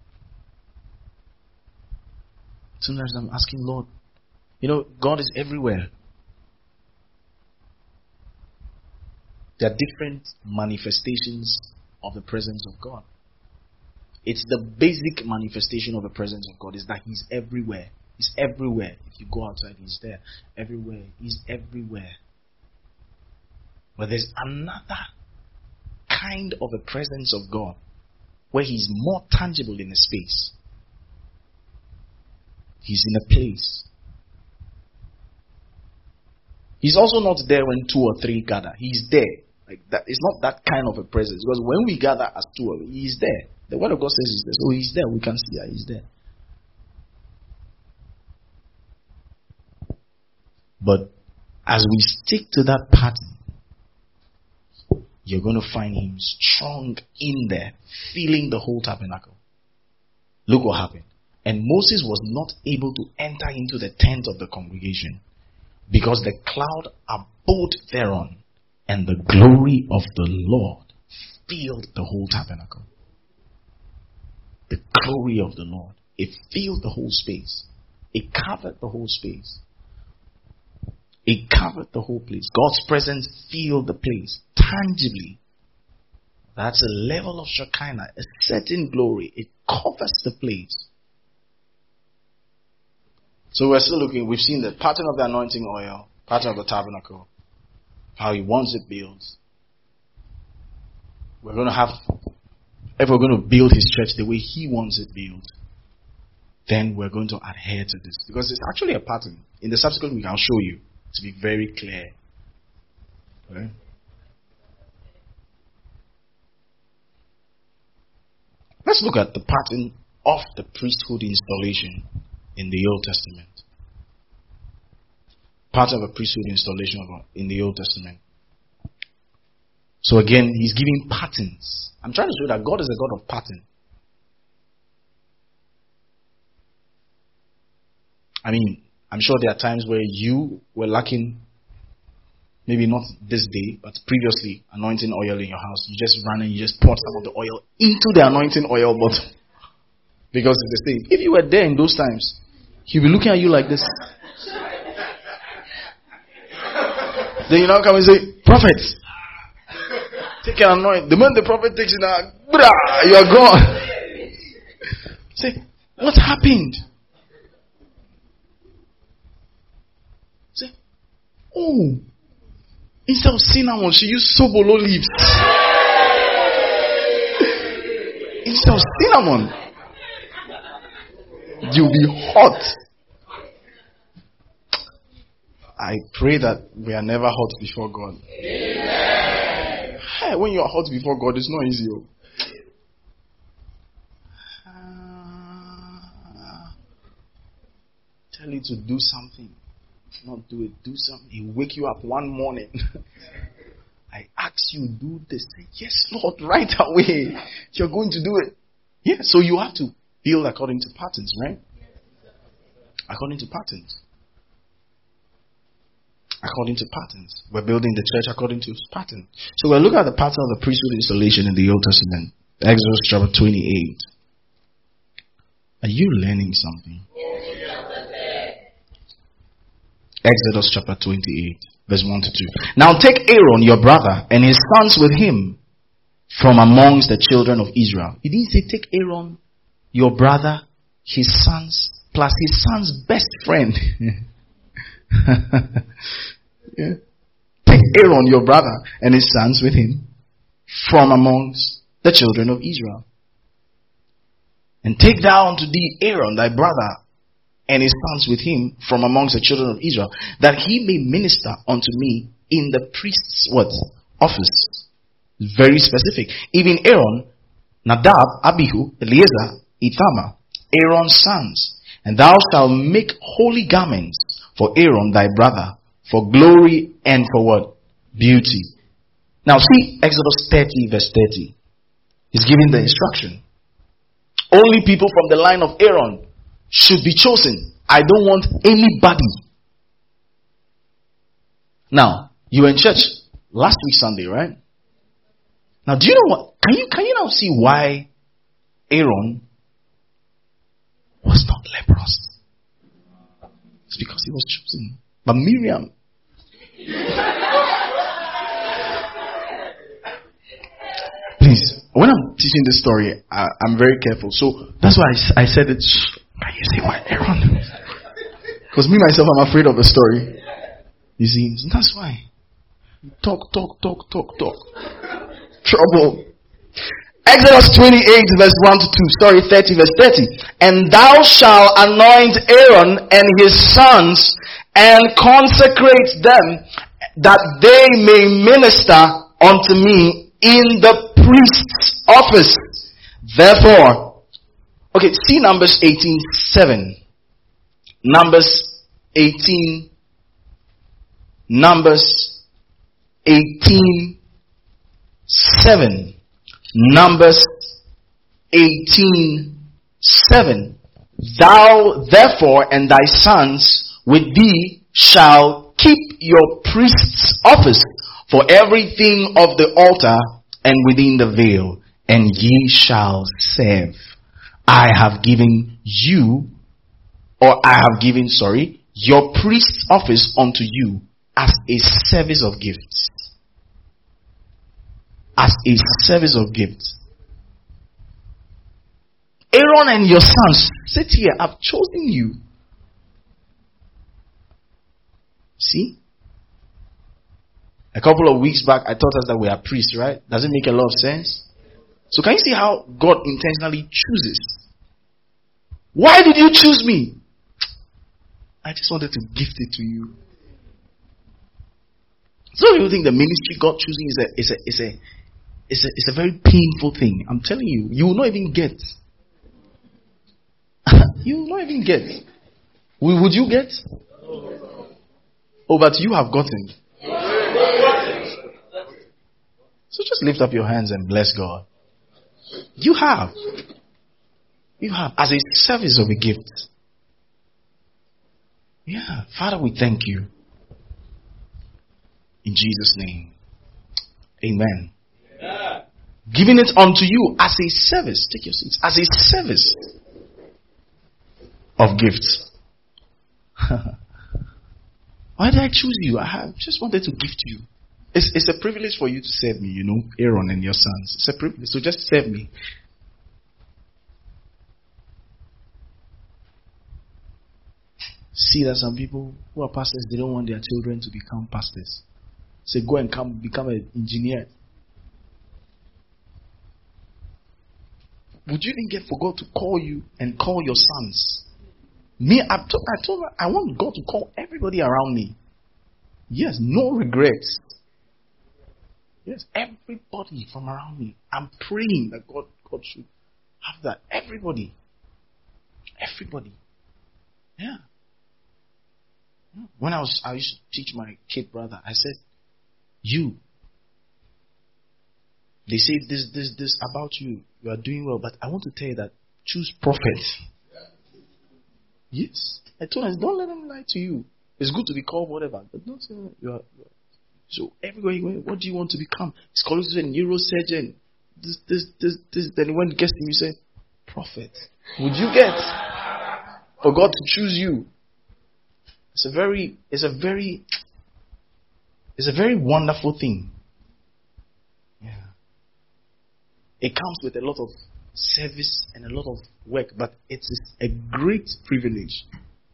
Sometimes I'm asking, Lord, God is everywhere. There are different manifestations of the presence of God. It's the basic manifestation of the presence of God is that he's everywhere. He's everywhere. If you go outside, he's there. Everywhere. He's everywhere. But there's another kind of a presence of God where he's more tangible in a space. He's in a place. He's also not there when 2 or 3 gather. He's there. Like that. It's not that kind of a presence. Because when we gather as 2, he's there. The word of God says he's there. So he's there. We can see that he's there. But as we stick to that pattern, you're going to find him strong in there, filling the whole tabernacle. Look what happened. And Moses was not able to enter into the tent of the congregation because the cloud abode thereon, and the glory of the Lord filled the whole tabernacle. The glory of the Lord. It filled the whole space. It covered the whole space. It covered the whole place. God's presence filled the place tangibly. That's a level of Shekinah, a certain glory. It covers the place. So we're still looking. We've seen the pattern of the anointing oil, pattern of the tabernacle, how he wants it built. We're going to have, if we're going to build his church the way he wants it built, then we're going to adhere to this. Because it's actually a pattern. In the subsequent week, I'll show you to be very clear. Okay? Let's look at the pattern of the priesthood installation in the Old Testament. Part of a priesthood installation in the Old Testament. So again, he's giving patterns. I'm trying to show that God is a God of pattern. I mean, I'm sure there are times where you were lacking, maybe not this day, but previously, anointing oil in your house. You just ran and you just poured some of the oil into the anointing oil bottle. Because it's the same. If you were there in those times, he'll be looking at you like this. Then you now come and say, prophet, take an anointing. The moment the prophet takes it out, you are gone. Say, what happened? Say, oh, instead of cinnamon, she used sobolo leaves. Instead of cinnamon, you'll be hot. I pray that we are never hot before God. Amen. Hey, when you are hot before God, it's not easy. Tell you to do something. Not do it. Do something. He wake you up one morning. I ask you, do this. Say, yes, Lord, right away. You're going to do it. Yeah, so you have to build according to patterns, right? According to patterns. According to patterns. We're building the church according to pattern. So we're looking at the pattern of the priesthood installation in the Old Testament. Exodus chapter 28. Are you learning something? Exodus chapter 28, verse 1 to 2. Now take Aaron, your brother, and his sons with him from amongst the children of Israel. He didn't say take Aaron, your brother, his sons, plus his son's best friend. Yeah. Take Aaron, your brother, and his sons with him from amongst the children of Israel. And take thou unto thee Aaron, thy brother, and his sons with him from amongst the children of Israel, that he may minister unto me in the priest's what? Office. Very specific. Even Aaron, Nadab, Abihu, Eleazar, Ithamar, Aaron's sons. And thou shalt make holy garments for Aaron thy brother, for glory and for what? Beauty. Now see Exodus 30 verse 30. He's giving the instruction. Only people from the line of Aaron should be chosen. I don't want anybody. Now, you were in church last week Sunday, right? Now, do you know what? Can you now see why Aaron was not leprous? It's because he was chosen. But Miriam, please, when I'm teaching this story, I'm very careful. So that's why I said it. Can you see why Aaron? Because me myself, I'm afraid of the story. You see, so that's why. Talk. Trouble. Exodus 28 verse 1 to 2. 30 verse 30. And thou shalt anoint Aaron and his sons and consecrate them, that they may minister unto me in the priest's office. Therefore, okay, see Numbers 18:7. Numbers 18 Numbers 18:7. Numbers 18:7. Thou therefore and thy sons with thee shall keep your priest's office for everything of the altar and within the veil, and ye shall serve. I have given your priest's office unto you as a service of gifts. As a service of gifts. Aaron and your sons, sit here. I've chosen you. See? A couple of weeks back, I taught us that we are priests, right? Does it make a lot of sense? So can you see how God intentionally chooses? Why did you choose me? I just wanted to gift it to you. Some people think the ministry God choosing is a very painful thing. I'm telling you, you will not even get. You will not even get. Would you get? Oh, but you have gotten. So just lift up your hands and bless God. You have. You have. As a service of a gift. Yeah. Father, we thank you. In Jesus' name. Amen. Yeah. Giving it unto you as a service. Take your seats. As a service of gifts. Why did I choose you? I just wanted to gift you. It's a privilege for you to serve me, you know, Aaron and your sons. It's a privilege. So just serve me. See that some people who are pastors, they don't want their children to become pastors. Say, go and become an engineer. Would you even for God to call you and call your sons? Me, I told her, I want God to call everybody around me. Yes, no regrets. Yes, everybody from around me. I'm praying that God should have that. Everybody. Yeah. When I used to teach my kid brother, I said, they say this about you. You are doing well, but I want to tell you that choose prophets. Yes. I told him, don't let them lie to you. It's good to be called whatever, but don't say you are. So everybody, what do you want to become? He's calling to a neurosurgeon. This. Then when he gets to you, say, prophet. Would you get for God to choose you? It's a very wonderful thing. Yeah. It comes with a lot of service and a lot of work, but it is a great privilege.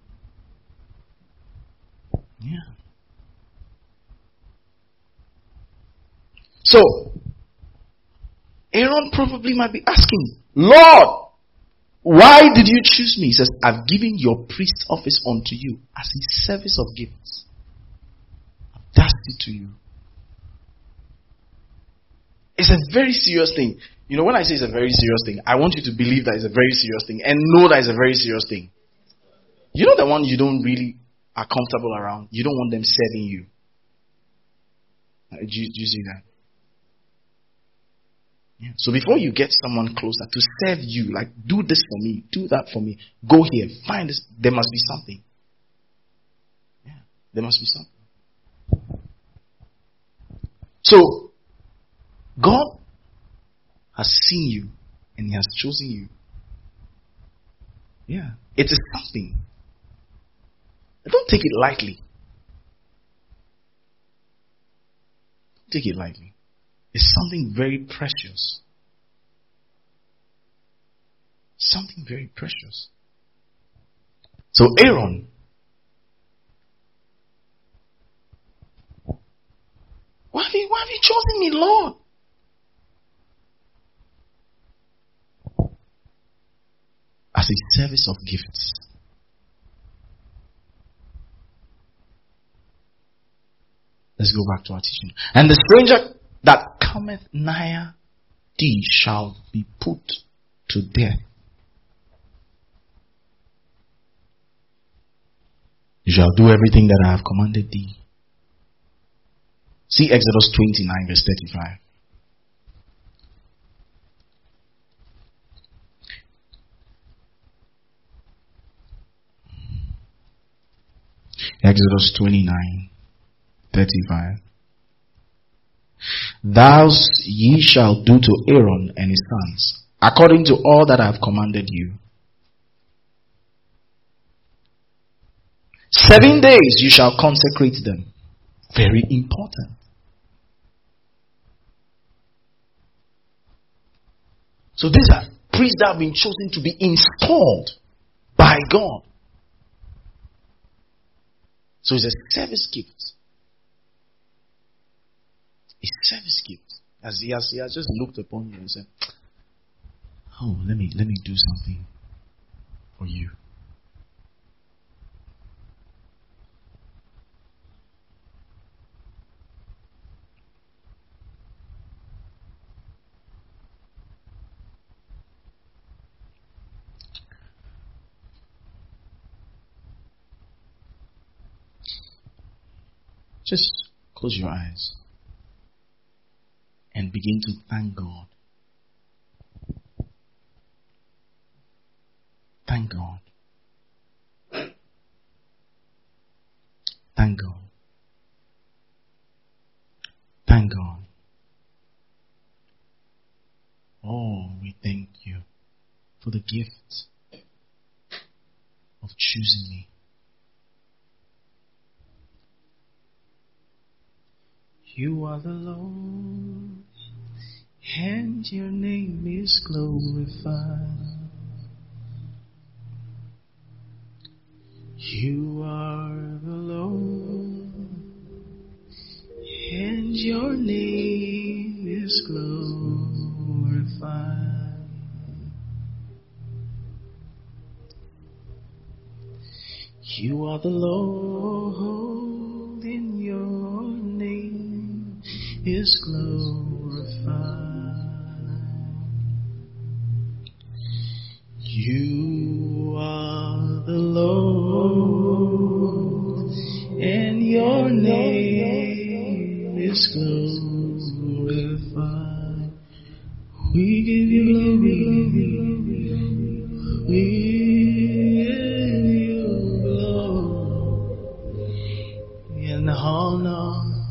Yeah. So, Aaron probably might be asking, Lord, why did you choose me? He says, I've given your priest office unto you as a service of gifts. I've tasked it to you. It's a very serious thing. You know, when I say it's a very serious thing, I want you to believe that it's a very serious thing and know that it's a very serious thing. You know the one you don't really are comfortable around? You don't want them serving you. Do you see that? Yeah. So before you get someone closer to serve you, like do this for me, do that for me, go here, find this, there must be something. Yeah, there must be something. So, God has seen you and He has chosen you. Yeah, it is something. Don't take it lightly. Don't take it lightly. It's something very precious. Something very precious. So Aaron, why have you chosen me, Lord? As a service of gifts. Let's go back to our teaching. And the stranger that cometh nigh thee shall be put to death. You shall do everything that I have commanded thee. See Exodus 29 verse 35. Exodus 29, 35. Thus ye shall do to Aaron and his sons, according to all that I have commanded you. 7 days you shall consecrate them. Very important. So these are priests that have been chosen to be installed by God. So it's a service gift. A service gift. As he has just looked upon you and said, oh, let me do something for you. Just close your eyes and begin to thank God. Thank God. Thank God. Thank God. Oh, we thank you for the gift of choosing me. You are the Lord, and your name is glorified. You are the Lord, and your name is glorified. You are the Lord, and your name is glorified. You are the Lord, and your name is glorified. We give you glory. We give you glory and honor.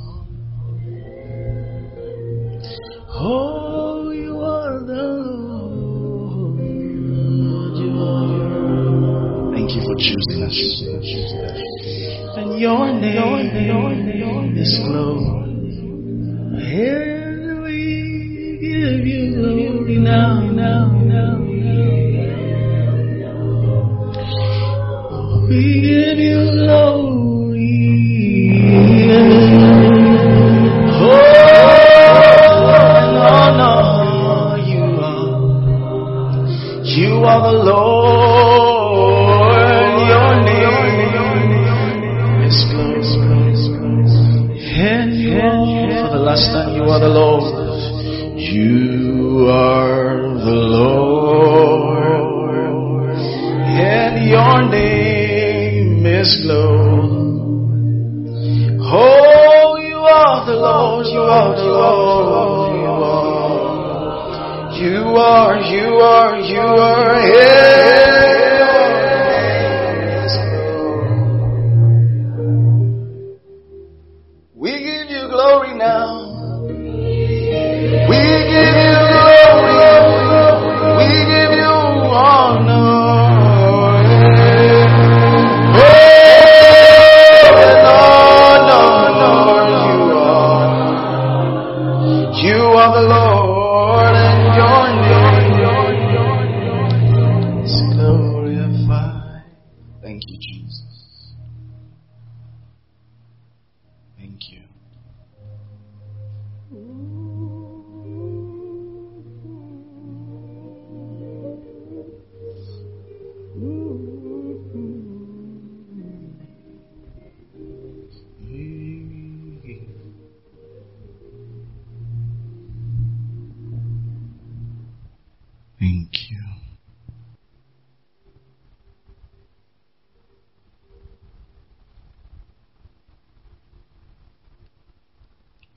Oh, you are the Lord. You are. Thank you for choosing us. And your name is glory. And we give you glory now. We give you glory. You are the Lord, your name is glorified. And for the last time, you are the Lord. You are the Lord, and your name is glorified. Oh, you are the Lord, you are the Lord, you are, yes. We give you glory now. We give you glory. We give you honor. You are the Lord, and your name is glorified. Thank you, Jesus. Thank you. Thank you.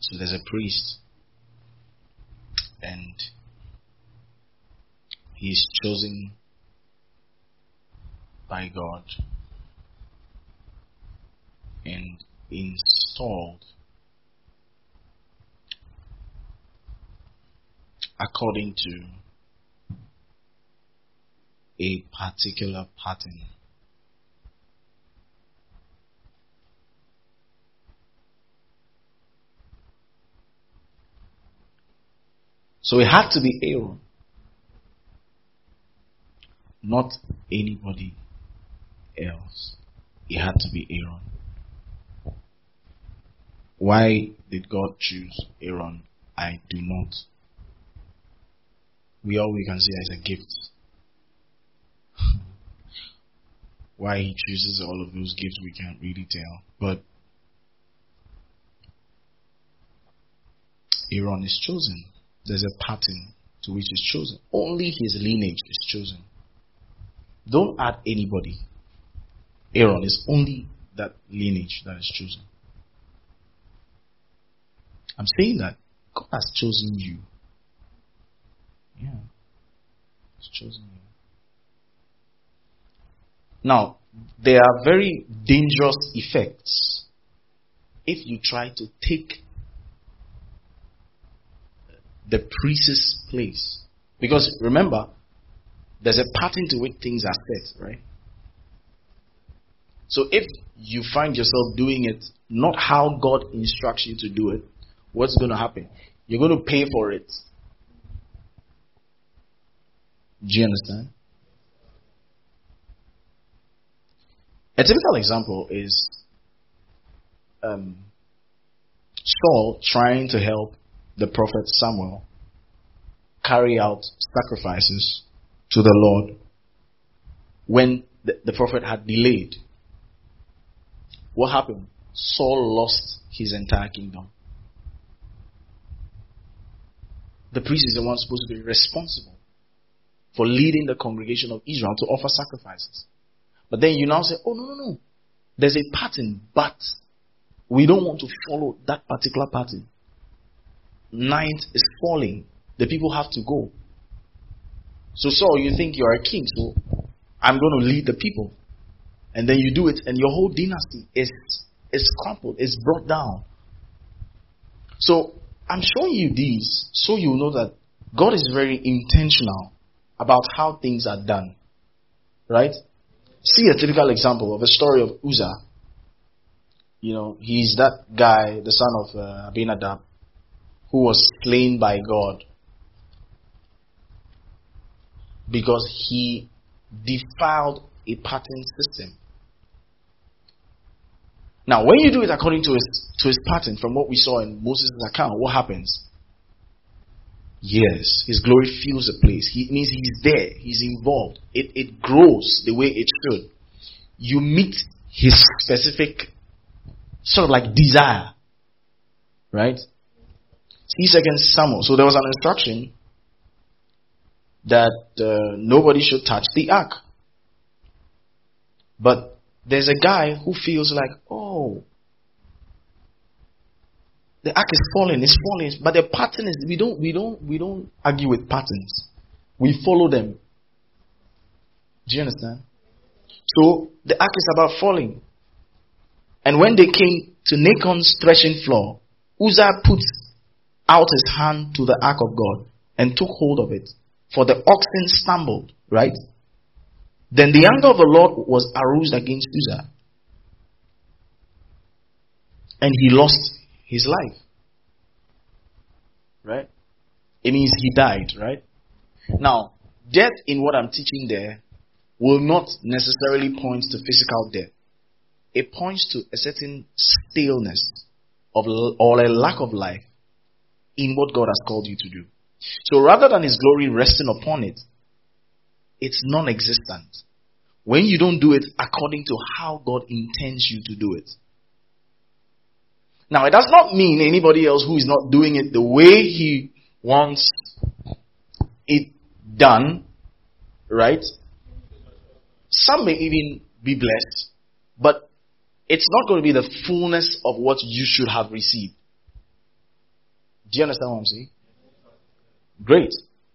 So there's a priest, and he is chosen by God and installed according to a particular pattern. So it had to be Aaron, not anybody else. It had to be Aaron. Why did God choose Aaron? I do not. All we can say is a gift. Why he chooses all of those gifts, we can't really tell. But Aaron is chosen. There's a pattern to which he's chosen. Only his lineage is chosen. Don't add anybody. Aaron is only that lineage that is chosen. I'm saying that God has chosen you. Yeah. He's chosen you. Now, there are very dangerous effects if you try to take the priest's place. Because remember, there's a pattern to which things are set, right? So if you find yourself doing it not how God instructs you to do it, what's going to happen? You're going to pay for it. Do you understand? A typical example is Saul trying to help the prophet Samuel carry out sacrifices to the Lord when the prophet had delayed. What happened? Saul lost his entire kingdom. The priest is the one supposed to be responsible for leading the congregation of Israel to offer sacrifices. But then you now say, oh, no. There's a pattern, but we don't want to follow that particular pattern. Night is falling. The people have to go. So Saul, you think you're a king, so I'm going to lead the people. And then you do it, and your whole dynasty is crumpled, is brought down. So I'm showing you these so you know that God is very intentional about how things are done. Right? See a typical example of a story of Uzzah. You know, he's that guy, the son of Abinadab, who was slain by God because he defiled a pattern system. Now, when you do it according to his pattern, from what we saw in Moses' account, what happens? Yes, his glory fills the place. It means he's there, he's involved. It grows the way it should. You meet his specific sort of like desire. Right? See 2 Samuel. So there was an instruction that nobody should touch the ark. But there's a guy who feels like, oh, the ark is falling, it's falling. But the pattern is we don't argue with patterns. We follow them. Do you understand? So the ark is about falling. And when they came to Nachon's threshing floor, Uzzah put out his hand to the ark of God and took hold of it. For the oxen stumbled, right? Then the anger of the Lord was aroused against Uzzah. And he lost his life. Right? It means he died, right? Now, death in what I'm teaching there will not necessarily point to physical death. It points to a certain staleness or a lack of life in what God has called you to do. So rather than his glory resting upon it, it's non-existent. When you don't do it according to how God intends you to do it. Now, it does not mean anybody else who is not doing it the way he wants it done, right? Some may even be blessed, but it's not going to be the fullness of what you should have received. Do you understand what I'm saying? Great.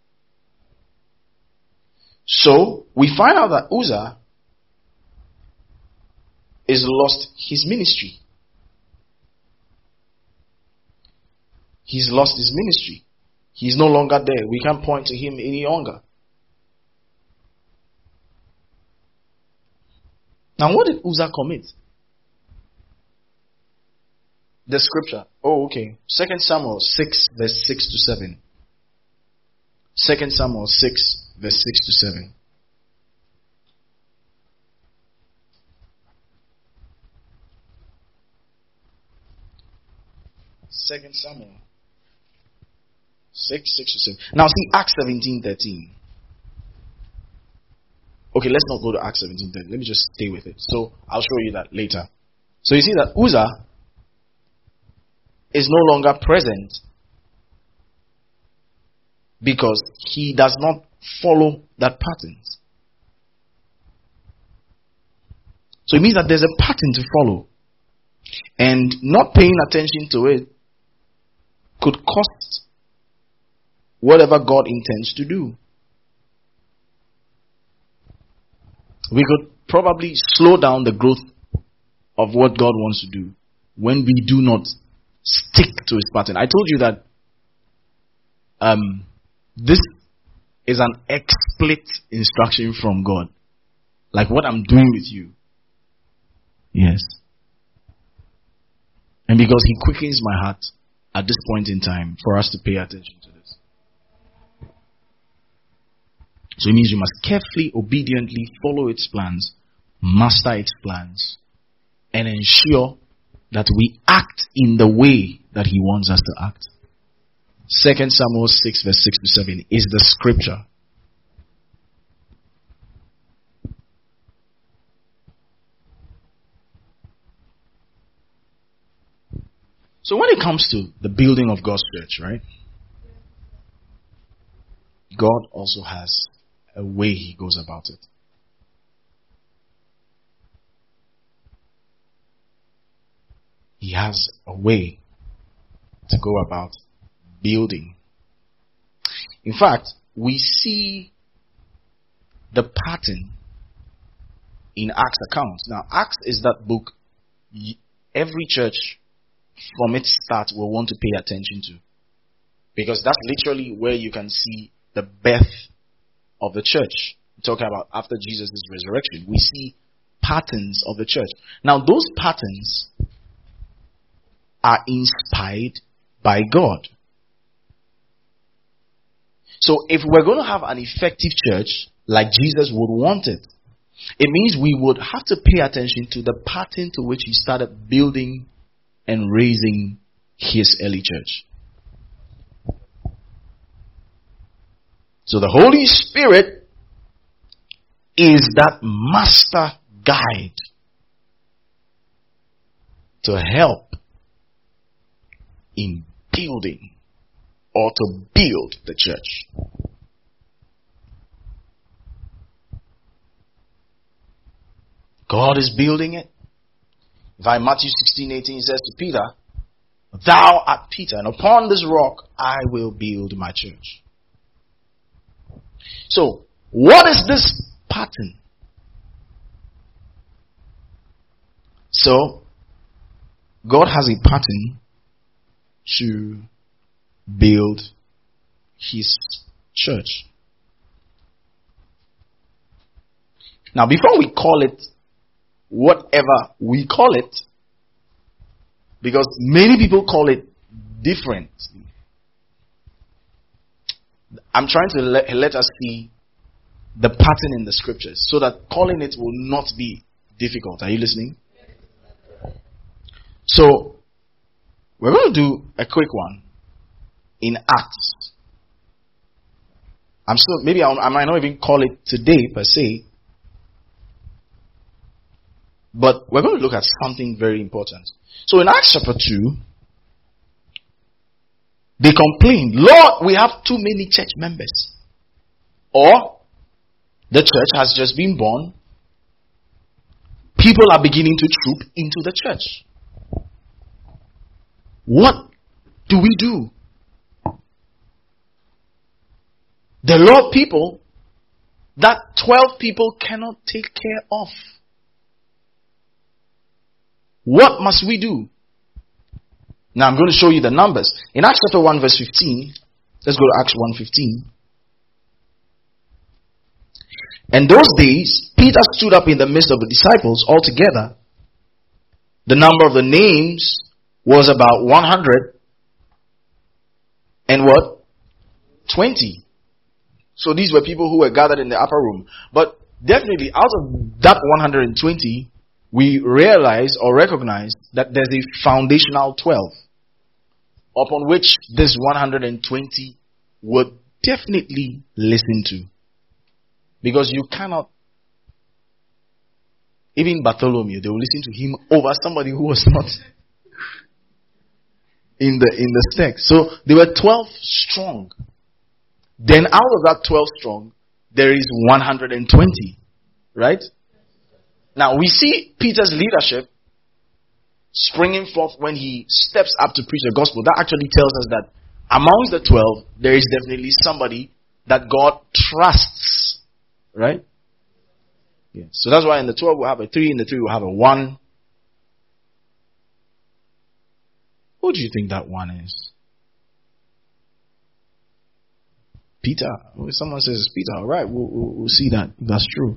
So, we find out that Uzzah is lost his ministry. He's lost his ministry. He's no longer there. We can't point to him any longer. Now, what did Uzzah commit? The scripture. Oh, okay. 2 Samuel 6, verse 6 to 7. 2 Samuel 6, verse 6 to 7. Second Samuel 6, 6 to 7. Now see Acts 17:13. Okay, let's not go to Acts 17:13. Let me just stay with it. So I'll show you that later. So you see that Uzzah is no longer present because he does not follow that pattern. So it means that there's a pattern to follow. And not paying attention to it could cost whatever God intends to do. We could probably slow down the growth of what God wants to do when we do not stick to his pattern. I told you that this is an explicit instruction from God. Like what I'm doing with you. Yes. And because he quickens my heart at this point in time for us to pay attention to this. So it means you must carefully, obediently follow its plans, master its plans, and ensure that we act in the way that he wants us to act. 2 Samuel 6 verse 6 to 7 is the scripture. So when it comes to the building of God's church, right? God also has a way he goes about it. He has a way to go about building. In fact, we see the pattern in Acts account. Now, Acts is that book every church from its start will want to pay attention to. Because that's literally where you can see the birth of the church. We're talking about after Jesus' resurrection. We see patterns of the church. Now, those patterns are inspired by God. So if we're going to have an effective church like Jesus would want it, it means we would have to pay attention to the pattern to which he started building and raising his early church. So the Holy Spirit is that master guide to help in building or to build the church. God is building it. By Matthew 16:18 says to Peter, "Thou art Peter, and upon this rock I will build my church." So, what is this pattern? So, God has a pattern to build his church. Now, before we call it whatever we call it, because many people call it different, I'm trying to let us see the pattern in the scriptures so that calling it will not be difficult. Are you listening? So, we're going to do a quick one in Acts. Maybe I might not even call it today per se, but we're going to look at something very important. So in Acts chapter 2, they complained, "Lord, we have too many church members." Or, the church has just been born. People are beginning to troop into the church. What do we do? The Lord people that 12 people cannot take care of. What must we do? Now I'm going to show you the numbers. In Acts chapter 1 verse 15, let's go to Acts 1:15. And those days, Peter stood up in the midst of the disciples altogether. The number of the names was about 100 and what? 20. So these were people who were gathered in the upper room. But definitely out of that 120, we realize or recognize that there's a foundational 12 upon which this 120 would definitely listen to. Because you cannot, even Bartholomew, they will listen to him over somebody who was not in the text. So there were 12 strong. Then out of that 12 strong, there is 120. Right? Now we see Peter's leadership springing forth when he steps up to preach the gospel. That actually tells us that amongst the 12, there is definitely somebody that God trusts. Right? Yeah. So that's why in the 12 we'll have a 3, in the 3 we'll have a 1. Who do you think that 1 is? Peter. If someone says Peter, all right, we'll see that. That's true.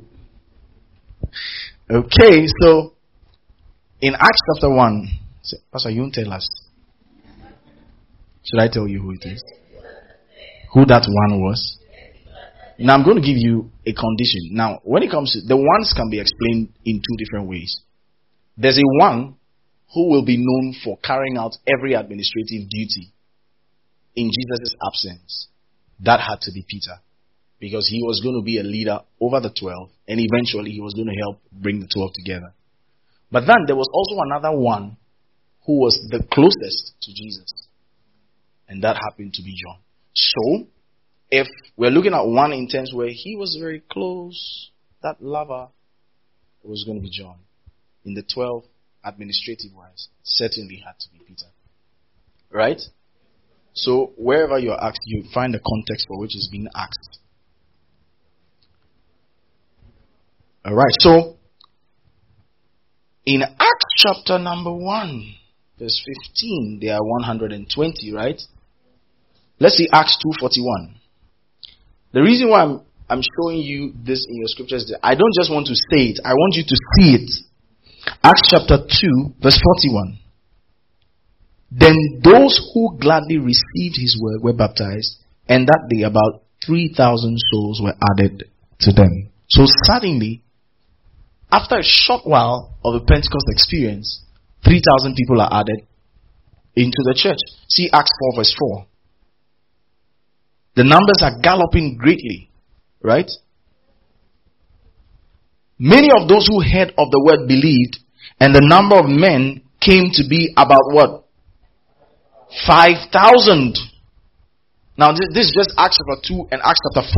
Okay, so in Acts chapter 1, Pastor, you won't tell us. Should I tell you who it is? Who that 1 was? Now I'm going to give you a condition. Now, when it comes to the ones can be explained in 2 different ways. There's a 1 who will be known for carrying out every administrative duty in Jesus' absence. That had to be Peter, because he was going to be a leader over the 12, and eventually he was going to help bring the 12 together. But then there was also another 1 who was the closest to Jesus, and that happened to be John. So, if we're looking at 1 instance where he was very close, that lover, it was going to be John. In the 12, administrative wise, certainly had to be Peter. Right? So, wherever you're asked, you find the context for which is being asked. Alright, so, in Acts chapter number 1, verse 15, there are 120, right? Let's see Acts 2:41. The reason why I'm showing you this in your scriptures is that I don't just want to say it, I want you to see it. Acts chapter 2, verse 41. Then those who gladly received his word were baptized, and that day about 3,000 souls were added to them. So suddenly, after a short while of the Pentecost experience, 3,000 people are added into the church. See Acts 4 verse 4. The numbers are galloping greatly, right? Many of those who heard of the word believed, and the number of men came to be about what? 5,000. Now this is just Acts chapter 2 and Acts chapter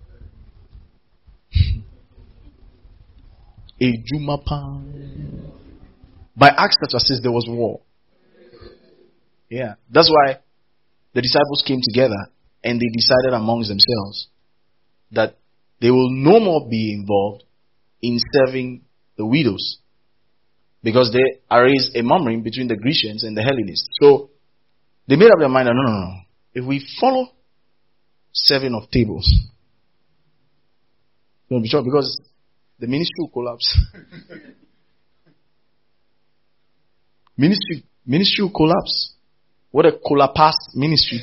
4. By Acts chapter 6 there was war. Yeah. That's why the disciples came together and they decided amongst themselves that they will no more be involved in serving the widows, because they raised a murmuring between the Grecians and the Hellenists. So they made up their mind that no. If we follow serving of tables, we'll be sure, because the ministry will collapse. Ministry will collapse. What a collapse ministry.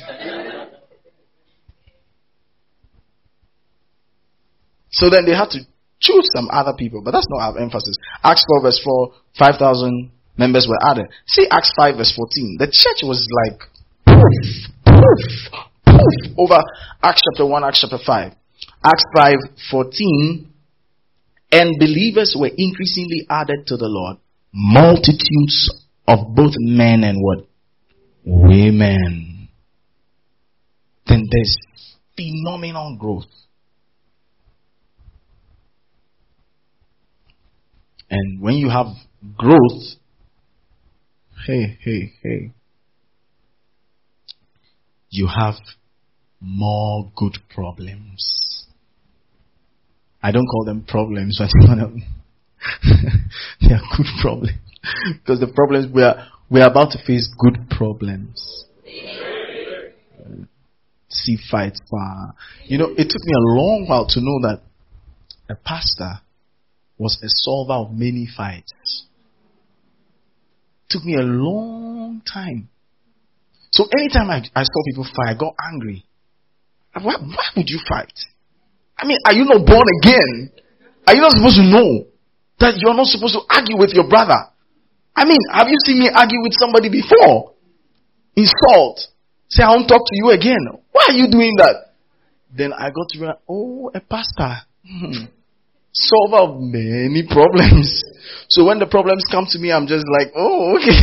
So then they had to choose some other people, but that's not our emphasis. Acts 4 verse 4, 5,000 members were added. See Acts 5 verse 14. The church was like poof over Acts chapter 1, Acts chapter 5. Acts 5:14, and believers were increasingly added to the Lord, multitudes of both men and what? Women. Then there's phenomenal growth. And when you have growth, hey, you have more good problems. I don't call them problems, but they are good problems. Because the problems we are about to face good problems. See fights far. You know, it took me a long while to know that a pastor was a solver of many fights. It took me a long time. So anytime I saw people fight, I got angry. Why would you fight? I mean, are you not born again? Are you not supposed to know that you're not supposed to argue with your brother? I mean, have you seen me argue with somebody before? Insult. Say, I won't talk to you again. Why are you doing that? Then I got to realize, a pastor. Solver of many problems. So when the problems come to me, I'm just like, okay.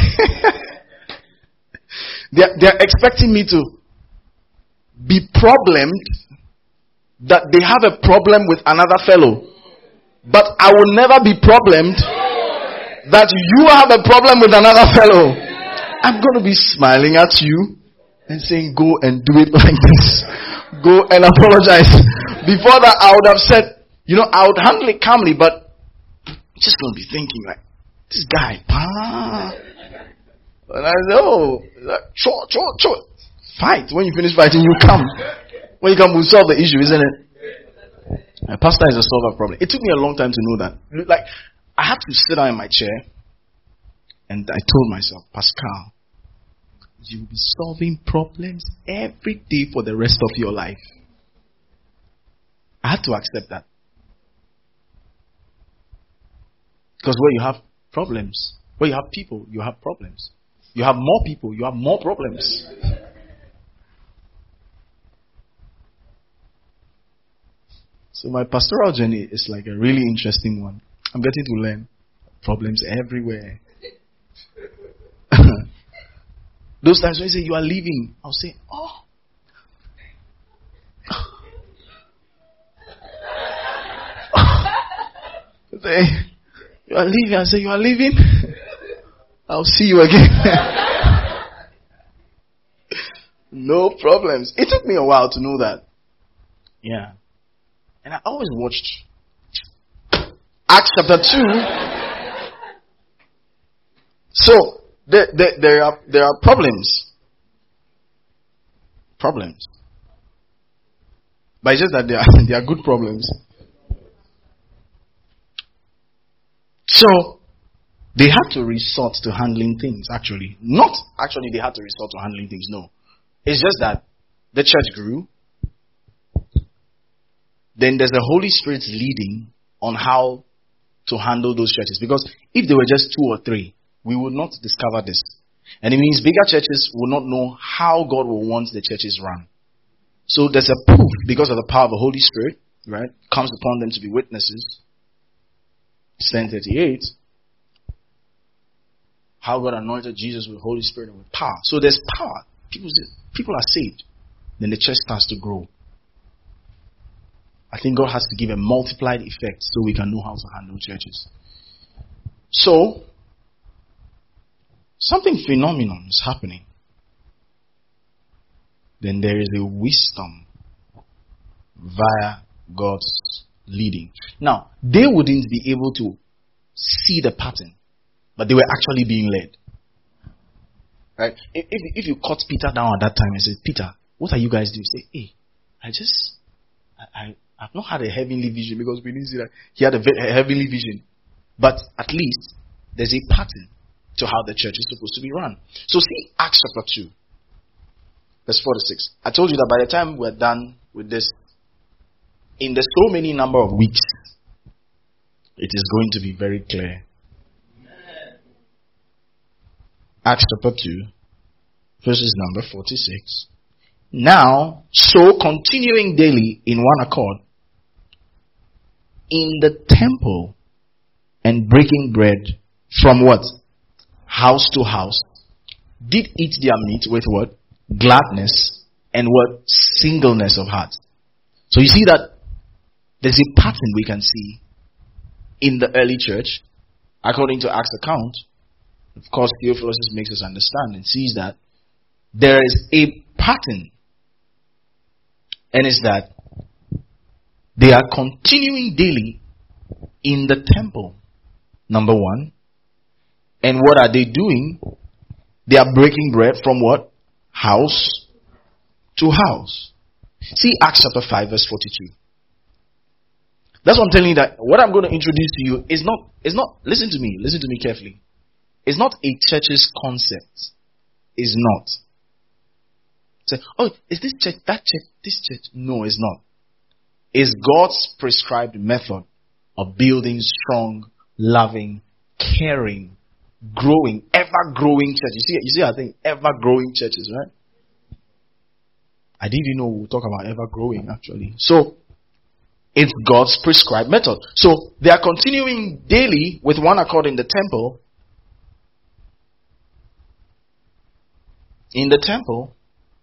They're expecting me to be problemed that they have a problem with another fellow. But I will never be problemed that you have a problem with another fellow. I'm going to be smiling at you and saying, go and do it like this. Go and apologize. Before that, I would have said, I would handle it calmly, but I'm just going to be thinking like, this guy, and I said, sure. Fight. When you finish fighting, you come. When you come, we'll solve the issue, isn't it? A pastor is a solver problem. It took me a long time to know that. Like, I had to sit down in my chair, and I told myself, Pascal, you will be solving problems every day for the rest of your life. I had to accept that. Because where you have problems, where you have people, you have problems. You have more people, you have more problems. So my pastoral journey is like a really interesting one. I'm getting to learn problems everywhere. Those times when you say you are leaving, I'll say, Say, you are leaving. I say, you are leaving? I'll see you again. No problems. It took me a while to know that. Yeah. And I always watched Acts chapter 2. So, there are problems. Problems. But it's just that they are good problems. So, they had to resort to handling things, actually. Not actually they had to resort to handling things, no. It's just that the church grew. Then there's the Holy Spirit's leading on how to handle those churches. Because if they were just 2 or 3, we would not discover this. And it means bigger churches will not know how God will want the churches run. So there's a proof because of the power of the Holy Spirit, right? Comes upon them to be witnesses. 10:38. How God anointed Jesus with Holy Spirit and with power. So there's power. People are saved. Then the church starts to grow. I think God has to give a multiplied effect so we can know how to handle churches. So, something phenomenal is happening. Then there is a wisdom via God's leading. Now, they wouldn't be able to see the pattern, but they were actually being led. Right? If you caught Peter down at that time and said, Peter, what are you guys doing? Say, hey, I've not had a heavenly vision, because we didn't see that he had a heavenly vision. But at least there's a pattern to how the church is supposed to be run. So see Acts chapter 2, verse 4 to 6. I told you that by the time we're done with this, in the so many number of weeks, it is going to be very clear. Acts chapter 2, verses number 46. Now, so continuing daily in one accord, in the temple, and breaking bread from what? House to house, did eat their meat with what? Gladness and what? Singleness of heart. So you see that there's a pattern we can see in the early church, according to Acts account. Of course, Theophilus makes us understand and sees that there is a pattern And it's that they are continuing daily in the temple. Number one. And what are they doing? They are breaking bread from what? House to house. See Acts chapter 5 verse 42. That's what I'm telling you, that what I'm going to introduce to you is not, listen to me carefully. It's not a church's concept. It's not. Say, oh, is this church, that church, this church? No, it's not. It's God's prescribed method of building strong, loving, caring, growing, ever-growing churches. You see, I think ever-growing churches, right? I didn't even know we'll talk about ever-growing, actually. So, it's God's prescribed method. So, they are continuing daily with one accord in the temple. In the temple.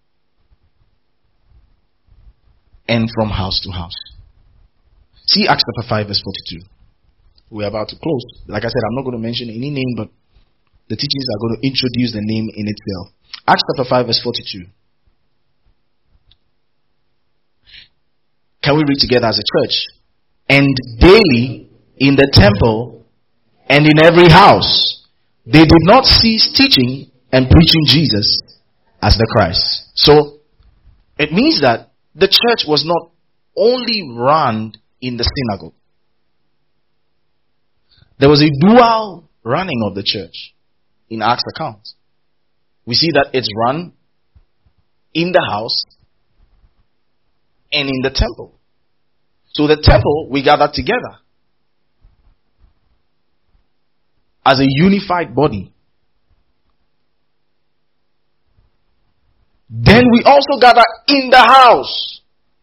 And from house to house. See Acts chapter 5 verse 42. We're about to close. Like I said, I'm not going to mention any name, but the teachings are going to introduce the name in itself. Acts chapter 5 verse 42. Can we read together as a church? And daily in the temple and in every house, they did not cease teaching and preaching Jesus as the Christ. So, it means that the church was not only run in the synagogue. There was a dual running of the church in Acts account. We see that it's run in the house and in the temple. So the temple, we gather together as a unified body. Then we also gather in the house.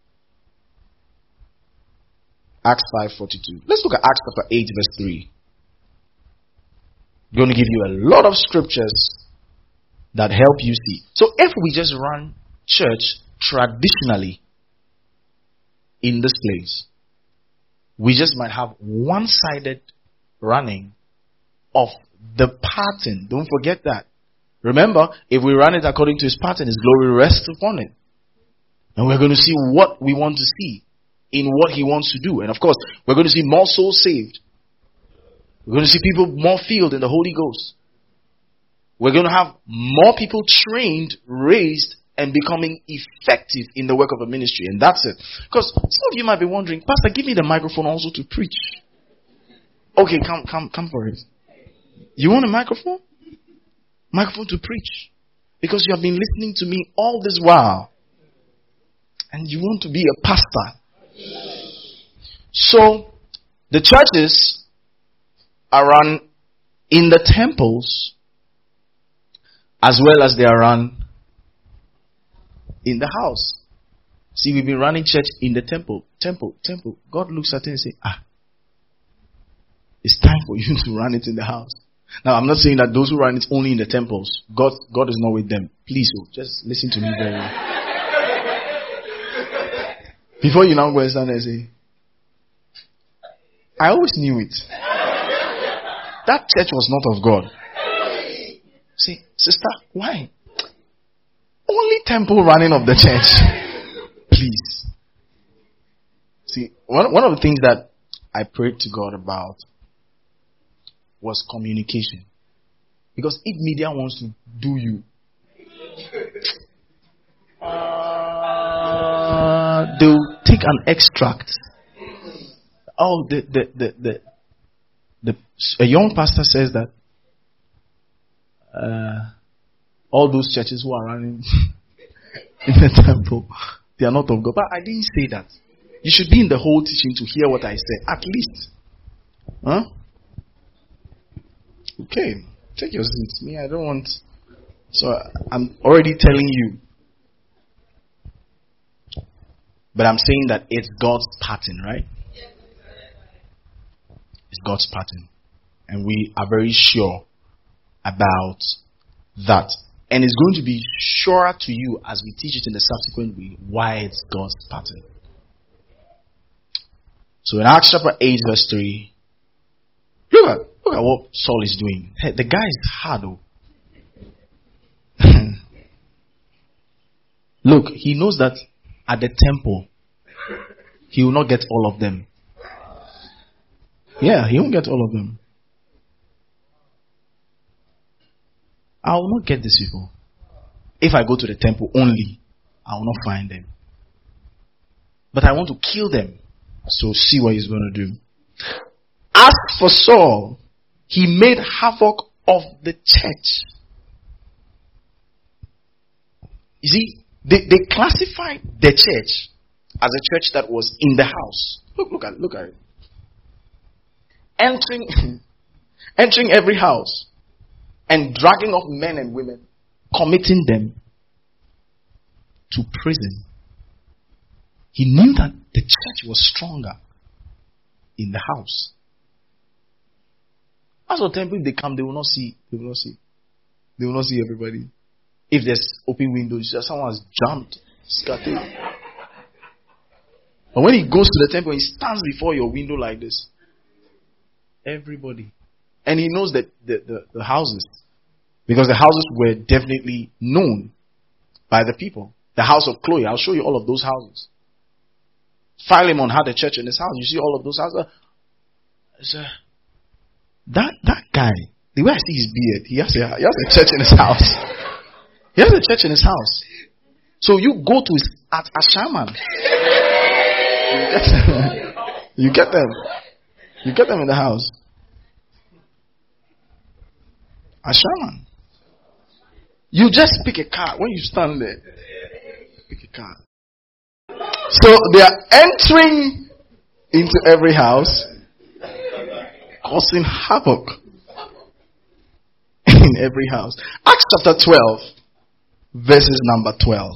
Acts 5:42. Let's look at Acts chapter 8 verse 3. I'm going to give you a lot of scriptures that help you see. So if we just run church traditionally in this place, we just might have one-sided running of the pattern. Don't forget that. Remember, if we run it according to his pattern, his glory rests upon it. And we're going to see what we want to see in what he wants to do. And of course, we're going to see more souls saved. We're going to see people more filled in the Holy Ghost. We're going to have more people trained, raised, and becoming effective in the work of the ministry. And that's it. Because some of you might be wondering, Pastor, give me the microphone also to preach. Okay, come for it. You want a microphone? Microphone to preach. Because you have been listening to me all this while. And you want to be a pastor. So, the churches are run in the temples as well as they are run in the house. See, we've been running church in the temple. God looks at it and says, it's time for you to run it in the house. Now, I'm not saying that those who run it only in the temples, God is not with them. Please, just listen to me very well. Before you now go and stand there and say, I always knew it. That church was not of God. Say, sister, why? Only temple running of the church. Please. See, one of the things that I prayed to God about was communication. Because if media wants to do you, they'll take an extract. Oh, a young pastor says that all those churches who are running in the temple, they are not of God. But I didn't say that. You should be in the whole teaching to hear what I said, at least. Huh? Okay, take your seats. Me, I don't want. So I'm already telling you. But I'm saying that it's God's pattern, right? It's God's pattern. And we are very sure about that. And it's going to be surer to you as we teach it in the subsequent week why it's God's pattern. So in Acts chapter 8 verse 3, look at what Saul is doing. Hey, the guy is hard though. Look, he knows that at the temple, he will not get all of them. Yeah, he won't get all of them. I will not get these people. If I go to the temple only, I will not find them. But I want to kill them. So see what he's going to do. As for Saul, he made havoc of the church. You see, they classified the church as a church that was in the house. Look at it. Entering every house and dragging off men and women, committing them to prison. He knew that the church was stronger in the house. As for temple, if they come, they will not see. They will not see everybody. If there's open windows, someone has jumped, scattered. But when he goes to the temple, he stands before your window like this. Everybody. And he knows that the houses. Because the houses were definitely known by the people. The house of Chloe, I'll show you all of those houses. Philemon had a church in his house. You see all of those houses. That guy, the way I see his beard, he has a church in his house. He has a church in his house. So you go to his at Ashaman. You get them. You get them in the house. Ashaman. You just pick a card when you stand there. Pick a card. So they are entering into every house, causing havoc in every house. Acts chapter 12, verses number 12.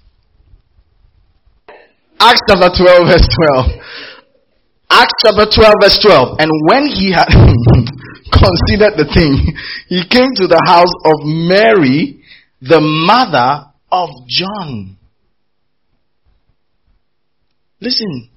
Acts chapter 12, verse 12. Acts chapter 12, verse 12. And when he had considered the thing, he came to the house of Mary, the mother of John. Listen.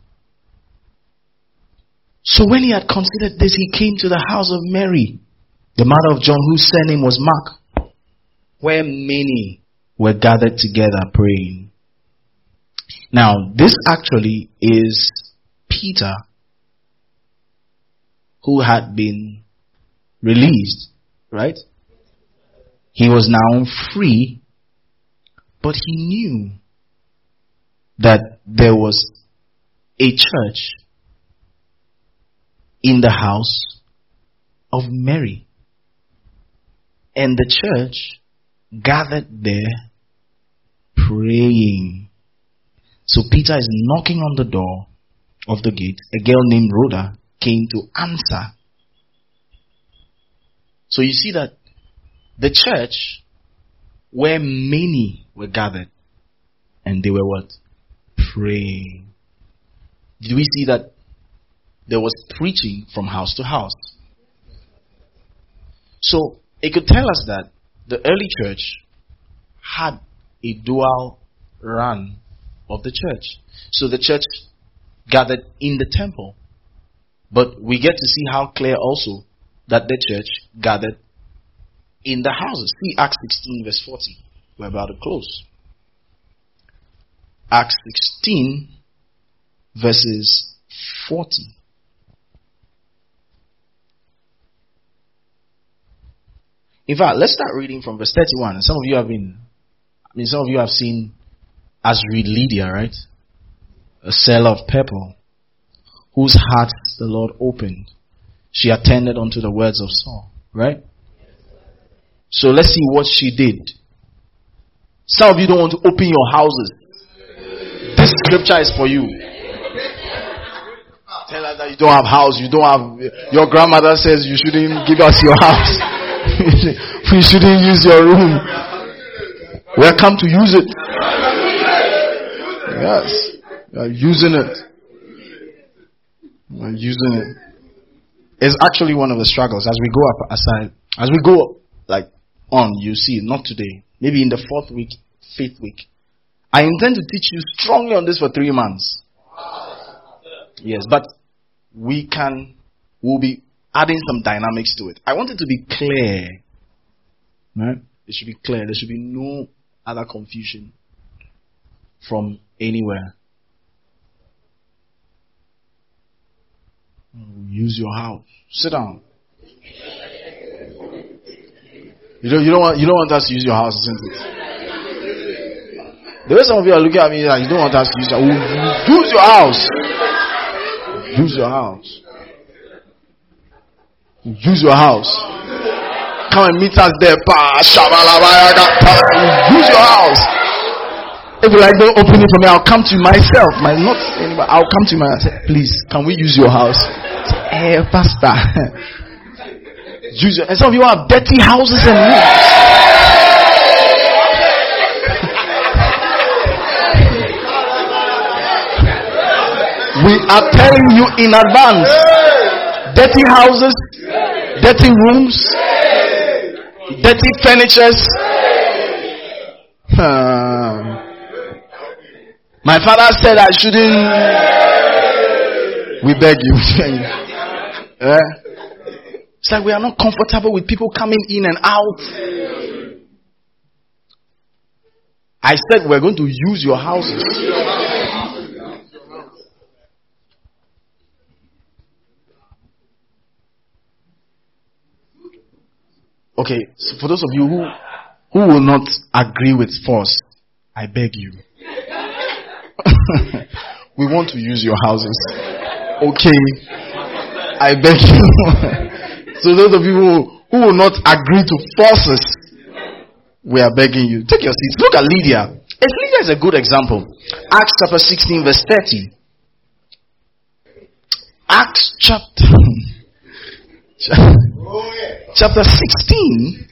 So when he had considered this, he came to the house of Mary, the mother of John, whose surname was Mark, where many were gathered together praying. Now, this actually is Peter, who had been released, right? He was now free, but he knew that there was a church in the house of Mary. And the church gathered there praying. So Peter is knocking on the door of the gate. A girl named Rhoda came to answer. So you see that the church where many were gathered and they were what? Praying. Did we see that there was preaching from house to house? So it could tell us that the early church had a dual run of the church. So the church gathered in the temple. But we get to see how clear also that the church gathered in the houses. See Acts 16 verse 40. We're about to close. Acts 16 verses 40. In fact, let's start reading from verse 31. And some of you have seen us read Lydia, right? A seller of purple, whose heart the Lord opened. She attended unto the words of Saul, right? So let's see what she did. Some of you don't want to open your houses. This scripture is for you. Tell us that you don't have house, your grandmother says you shouldn't give us your house. We shouldn't use your room. Welcome to use it. Yes. You are using it. You are using it. It's actually one of the struggles as we go up aside. As we go on, you see, not today. Maybe in the 4th week, 5th week. I intend to teach you strongly on this for 3 months. Yes, but we'll be adding some dynamics to it. I want it to be clear. Right? It should be clear. There should be no other confusion from anywhere. Use your house. Sit down. You don't want us to use your house, isn't it? The way some of you are looking at me like you don't want us to use your house. Use your house. Use your house. Use your house. Come and meet us there. Use your house. If you like, don't open it for me. I'll come to you myself. Not anybody. I'll come to you myself. Please, can we use your house? Hey, pastor. Use your. And some of you have dirty houses and rooms. We are telling you in advance. Dirty houses, dirty rooms, dirty furnitures. My father said I shouldn't. We beg you. It's like we are not comfortable with people coming in and out. I said we're going to use your houses. Okay, so for those of you who will not agree with force, I beg you. We want to use your houses. Okay, I beg you. So those of you who will not agree to forces, we are begging you. Take your seats. Look at Lydia. Lydia is a good example. Acts chapter 16 verse 30. Acts chapter 16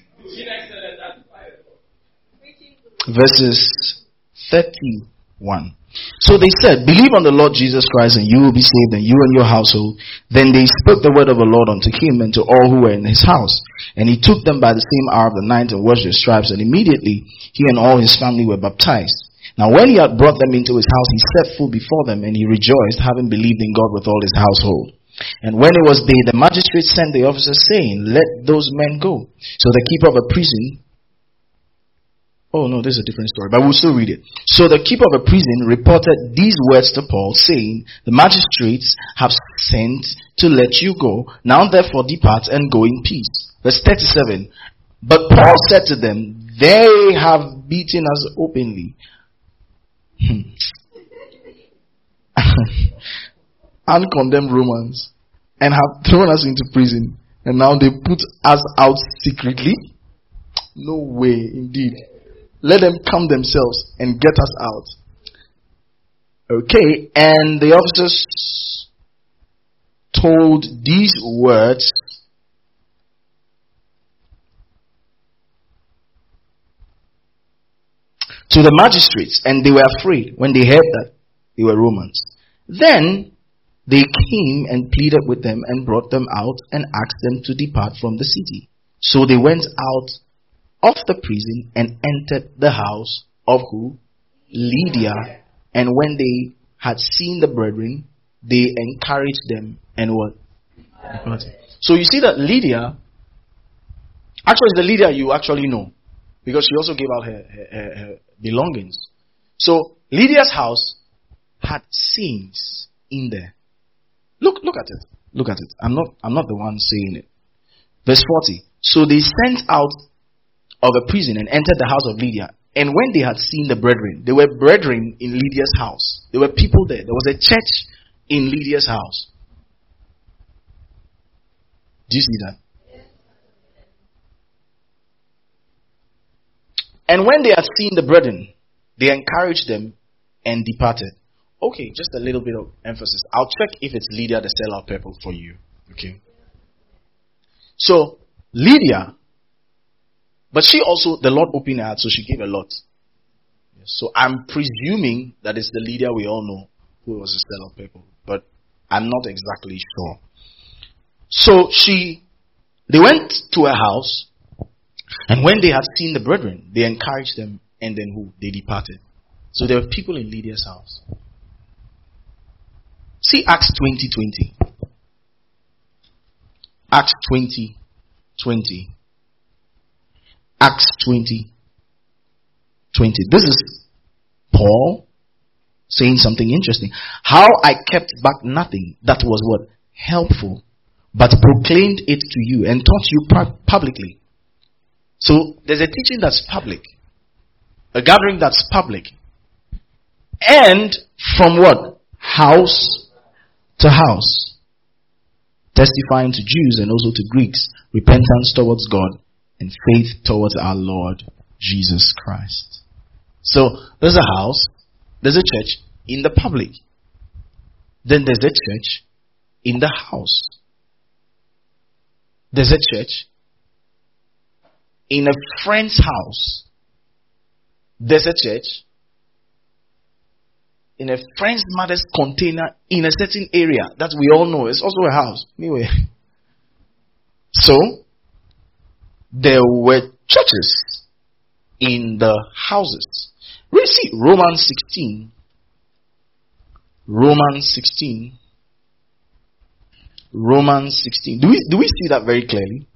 verses 31. So they said, believe on the Lord Jesus Christ and you will be saved, and you and your household. Then they spoke the word of the Lord unto him and to all who were in his house. And he took them by the same hour of the night and washed their stripes, and immediately he and all his family were baptized. Now when he had brought them into his house, he set food before them, and he rejoiced, having believed in God with all his household. And when it was day, the magistrate sent the officers, saying, let those men go. So the keeper of a prison, oh no, this is a different story, but we'll still read it. So the keeper of a prison reported these words to Paul, saying, the magistrates have sent to let you go. Now therefore depart and go in peace. Verse 37. But Paul said to them, they have beaten us openly. Uncondemned Romans, and have thrown us into prison, and now they put us out secretly? No way, indeed. Let them come themselves and get us out. Okay, and the officers told these words to the magistrates, and they were afraid when they heard that they were Romans. Then they came and pleaded with them and brought them out and asked them to depart from the city. So they went out of the prison and entered the house of who? Lydia. And when they had seen the brethren, they encouraged them and what? So you see that Lydia, actually the Lydia you actually know, because she also gave out her belongings. So Lydia's house had scenes in there. Look at it. Look at it. I'm not the one saying it. Verse 40. So they sent out of a prison and entered the house of Lydia. And when they had seen the brethren, there were brethren in Lydia's house. There were people there. There was a church in Lydia's house. Do you see that? And when they had seen the brethren, they encouraged them and departed. Okay, just a little bit of emphasis. I'll check if it's Lydia the sellout people for you. Okay. So, Lydia, but she also, the Lord opened her heart, so she gave a lot. So I'm presuming that it's the Lydia we all know who was the sellout people, but I'm not exactly sure. So they went to her house, and when they had seen the brethren, they encouraged them, and then who? They departed. So there were people in Lydia's house. See Acts 20:20. Acts 20:20. Acts 20:20. This is Paul saying something interesting. How I kept back nothing that was what? Helpful, but proclaimed it to you and taught you publicly. So there's a teaching that's public, a gathering that's public, and from what? House to house, testifying to Jews and also to Greeks, repentance towards God and faith towards our Lord Jesus Christ. So there's a house, there's a church in the public, then there's a church in the house. There's a church in a friend's house. There's a church in a friend's mother's container in a certain area that we all know. It's also a house. Anyway. So, there were churches in the houses. We see Romans 16. Romans 16. Romans 16. Do we see that very clearly?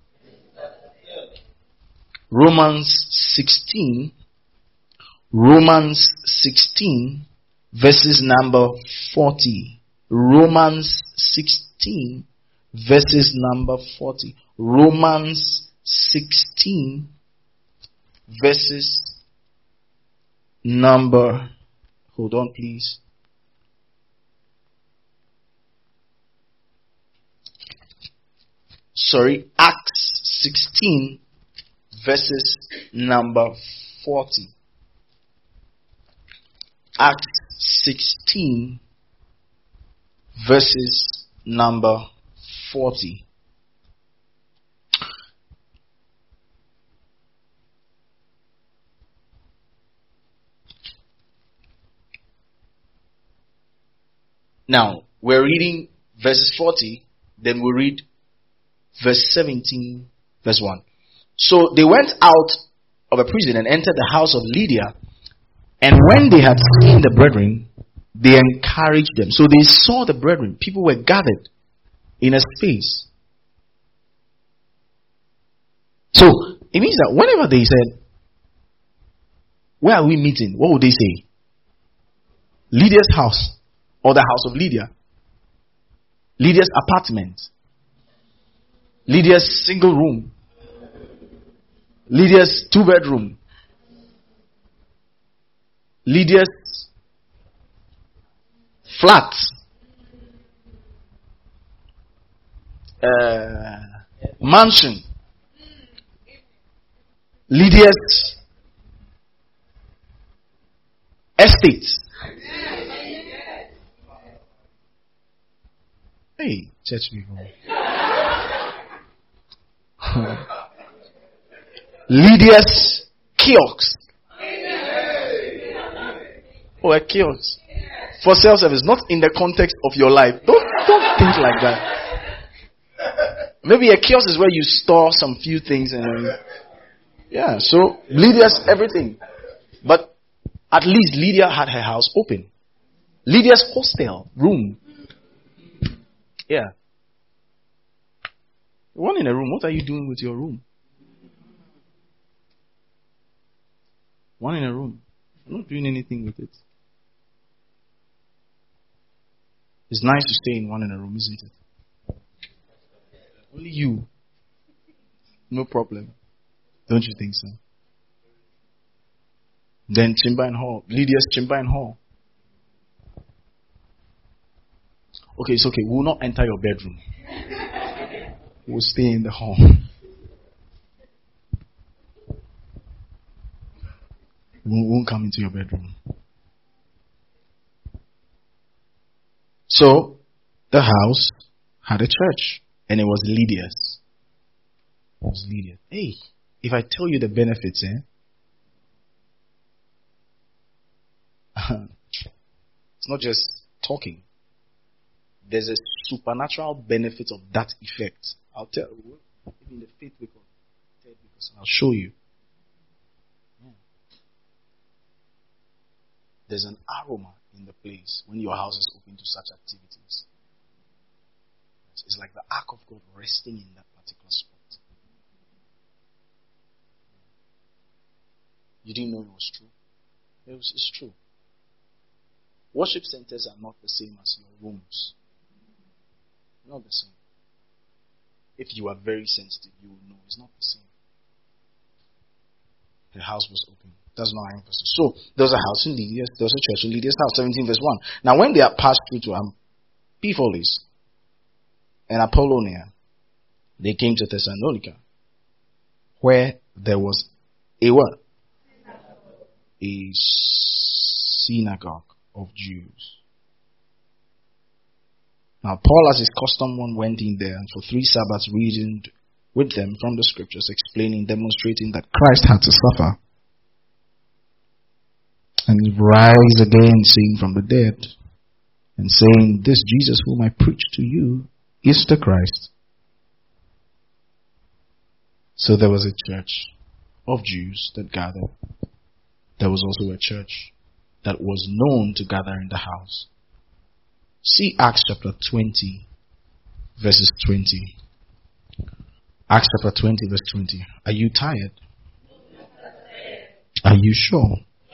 Romans 16. Romans 16 verses number 40. Romans 16 verses number 40. Romans 16 verses number, hold on please. Acts 16 verses number 40. Acts 16 verses number 40. Now, we're reading verses 40, then we read verse 17, verse 1. So they went out of a prison and entered the house of Lydia. And when they had seen the brethren, they encouraged them. So they saw the brethren. People were gathered in a space. So it means that whenever they said, where are we meeting? What would they say? Lydia's house or the house of Lydia. Lydia's apartment. Lydia's single room. Lydia's 2-bedroom. Lydia's flat. Mansion. Lydia's estate. Hey, church people. Lydia's kiosk. Oh, a kiosk. For self-service, not in the context of your life. Don't think like that. Maybe a kiosk is where you store some few things and yeah, so Lydia's everything. But at least Lydia had her house open. Lydia's hostel room. Yeah. One in a room. What are you doing with your room? One in a room. I'm not doing anything with it. It's nice to stay in one in a room, isn't it? Only you. No problem. Don't you think so? Then Chimba Hall. Lydia's Chimba Hall. Okay, it's okay. We will not enter your bedroom. We'll stay in the hall. We won't come into your bedroom. So, the house had a church. And it was Lydia's. It was Lydia. Hey, if I tell you the benefits, it's not just talking. There's a supernatural benefit of that effect. I'll tell you. In the 5th week or 3rd week or so, I'll show you. Yeah. There's an aroma in the place when your house is open to such activities. It's like the ark of God resting in that particular spot. You didn't know it was true? It's true. Worship centers are not the same as your rooms. Not the same. If you are very sensitive, you will know it's not the same. The house was open. That's not our emphasis. So there was a house in Lydia's, there was a church in Lydia's house, 17 verse 1. Now when they had passed through to Amphipolis and Apollonia, they came to Thessalonica, where there was a what? A synagogue of Jews. Now Paul, as his custom, went in there and for 3 Sabbaths reasoned with them from the scriptures, explaining, demonstrating that Christ had to suffer and rise again, saying from the dead, and saying, this Jesus whom I preach to you is the Christ. So there was a church of Jews that gathered. There was also a church that was known to gather in the house. See Acts chapter 20, verses 20. Acts chapter 20, verse 20. Are you tired? Are you sure?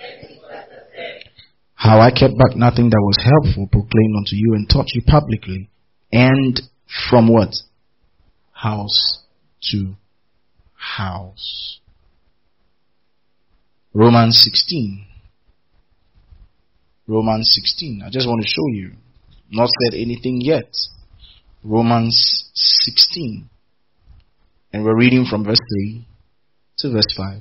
How I kept back nothing that was helpful, proclaimed unto you and taught you publicly, and from what? House to house. Romans 16. Romans 16. I just want to show you. Not said anything yet. Romans 16. And we're reading from verse 3 to verse 5.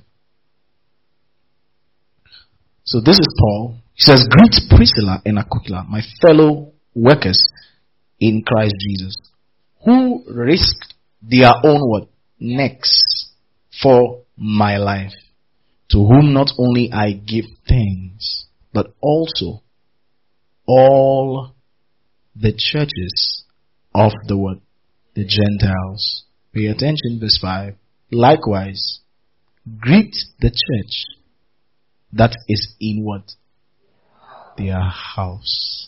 So this is Paul. He says, greet Priscilla and Aquila, my fellow workers in Christ Jesus, who risked their own what? Necks for my life, to whom not only I give thanks, but also all the churches of the what? The Gentiles. Pay attention, verse 5. Likewise, greet the church that is in what? Their house.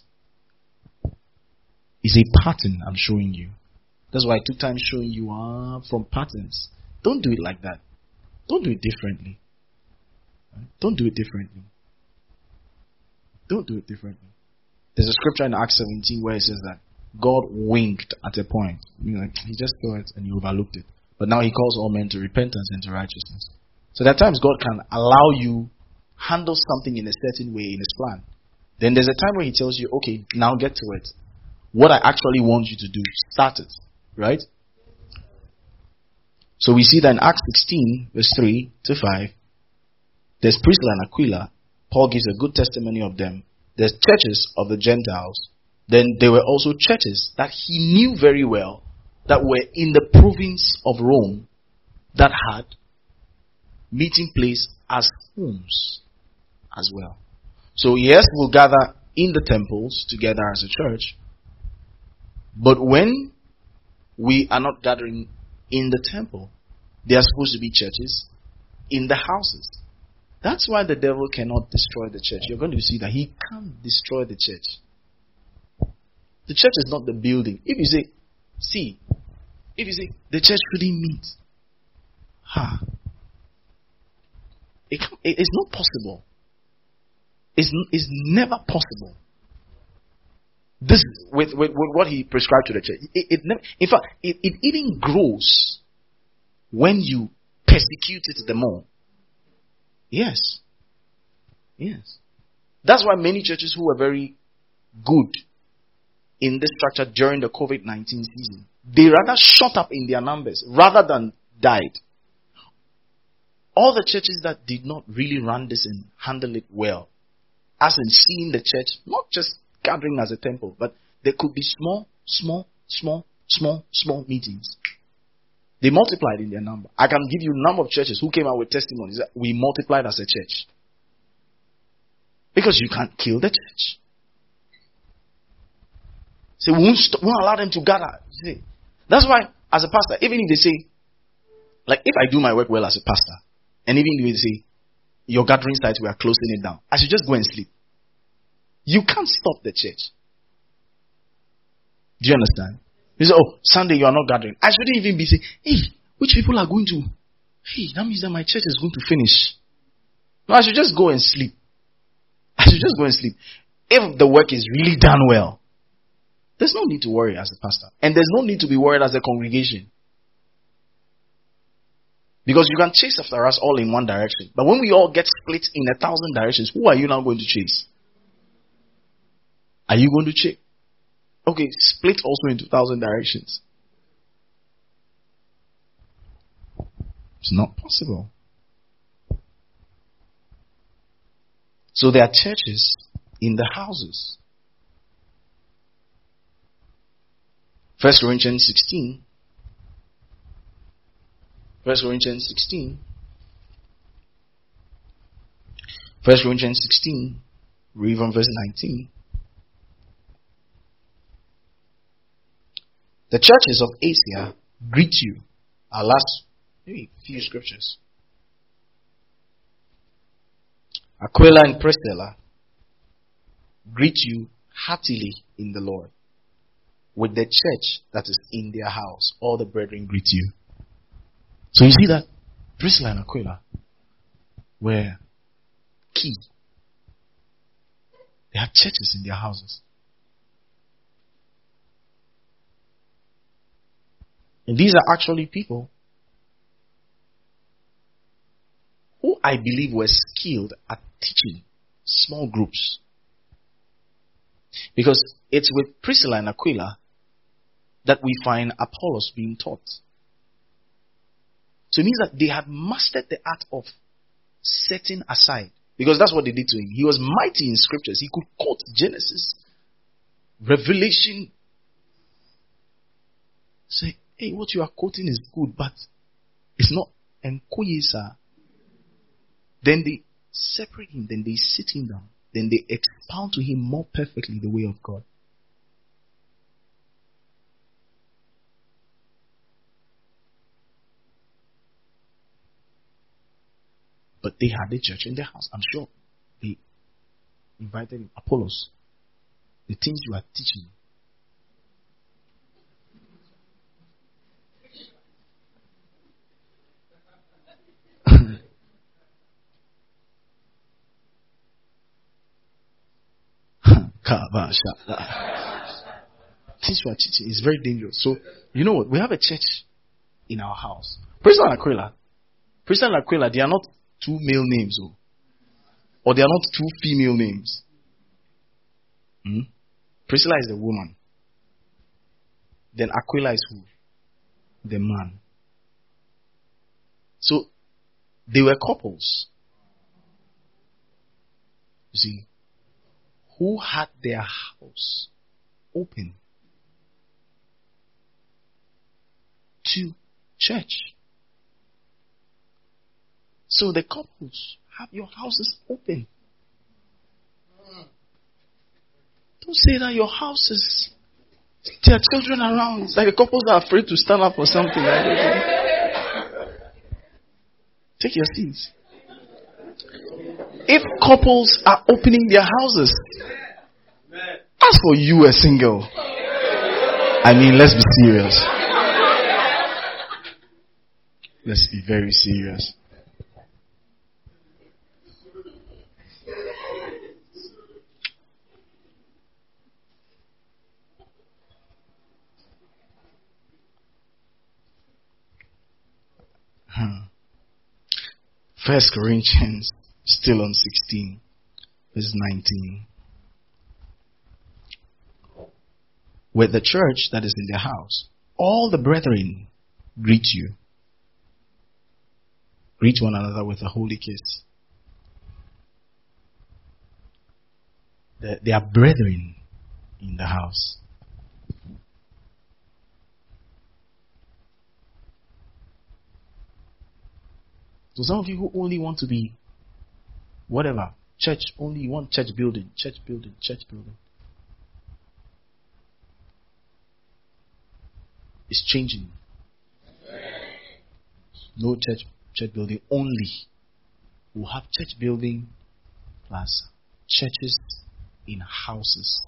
It's a pattern I'm showing you. That's why I took time showing you from patterns. Don't do it like that. Don't do it differently. Don't do it differently. Don't do it differently. There's a scripture in Acts 17 where it says that God winked at a point. He just saw it and he overlooked it. But now he calls all men to repentance and to righteousness. So there are times God can allow you handle something in a certain way in his plan. Then there's a time where he tells you, okay, now get to it. What I actually want you to do, start it. Right? So we see that in Acts 16, verse 3 to 5, there's Priscilla and Aquila. Paul gives a good testimony of them. There's churches of the Gentiles. Then there were also churches that he knew very well that were in the province of Rome that had meeting place as homes as well. So yes, we'll gather in the temples together as a church, but when we are not gathering in the temple, there are supposed to be churches in the houses. That's why the devil cannot destroy the church. You're going to see that he can't destroy the church. The church is not the building. If you say the church shouldn't meet, it's not possible. It's never possible. This with what he prescribed to the church. In fact, it even grows when you persecute it the more. Yes. That's why many churches who were very good in this structure during the COVID-19 season, they rather shot up in their numbers rather than died. All the churches that did not really run this and handle it well, as in seeing the church, not just gathering as a temple, but there could be small meetings. They multiplied in their number. I can give you a number of churches who came out with testimonies that we multiplied as a church. Because you can't kill the church. So we won't allow them to gather. See, that's why, as a pastor, even if they say, like if I do my work well as a pastor, and even if they say, your gathering site, we are closing it down, I should just go and sleep. You can't stop the church. Do you understand? You say, oh, Sunday you are not gathering. I shouldn't even be saying, hey, which people are going to? Hey, that means that my church is going to finish. No, I should just go and sleep. If the work is really done well, there's no need to worry as a pastor. And there's no need to be worried as a congregation. Because you can chase after us all in one direction. But when we all get split in 1,000 directions, who are you now going to chase? Are you going to chase? Okay, split also into 1,000 directions. It's not possible. So there are churches in the houses. 1 Corinthians 16. 1 Corinthians 16. 1 Corinthians 16. Read from verse 19. The churches of Asia greet you. Our last few scriptures. Aquila and Priscilla greet you heartily in the Lord. With the church that is in their house, all the brethren greet you. So you see that Priscilla and Aquila were key. They had churches in their houses. And these are actually people who I believe were skilled at teaching small groups. Because it's with Priscilla and Aquila that we find Apollos being taught. So it means that they had mastered the art of setting aside. Because that's what they did to him. He was mighty in scriptures. He could quote Genesis, Revelation. Say, hey, what you are quoting is good, but it's not enkoyesa. Then they separate him. Then they sit him down. Then they expound to him more perfectly the way of God. But they had a church in their house. I'm sure they invited him. Apollos, the things you are teaching. Things you are teaching is very dangerous. So, you know what? We have a church in our house. Priscilla and Aquila. Priscilla and Aquila, they are not two male names, or they are not two female names. Priscilla is the woman. Then Aquila is who? The man. So they were couples. You see, who had their house open to church. So the couples, have your houses open. Don't say that your house is, there are children around. It's like the couples are afraid to stand up or something. Take your seats. If couples are opening their houses, as for you, a single, I mean, let's be serious. Let's be very serious. First Corinthians, still on 16, verse 19. With the church that is in their house, all the brethren greet you. Greet one another with a holy kiss. They are brethren in the house. So some of you who only want to be whatever, church, only you want church building. It's changing. No church building only. We'll have church building plus churches in houses.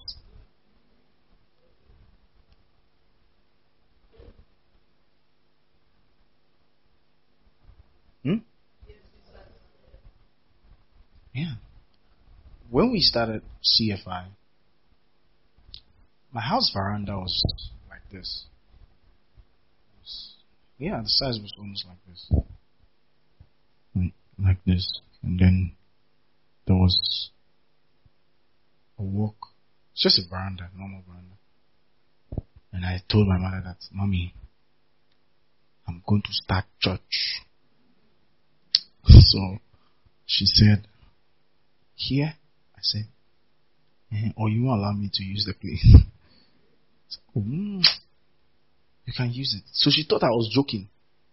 Yeah. when we started CFI, my house veranda was like this. Yeah, the size was almost like this. Like this. And then there was a walk. It's just a veranda, normal veranda. And I told my mother that, Mommy, I'm going to start church. So she said, here? I said, or you won't allow me to use the place. So, you can use it. So she thought I was joking.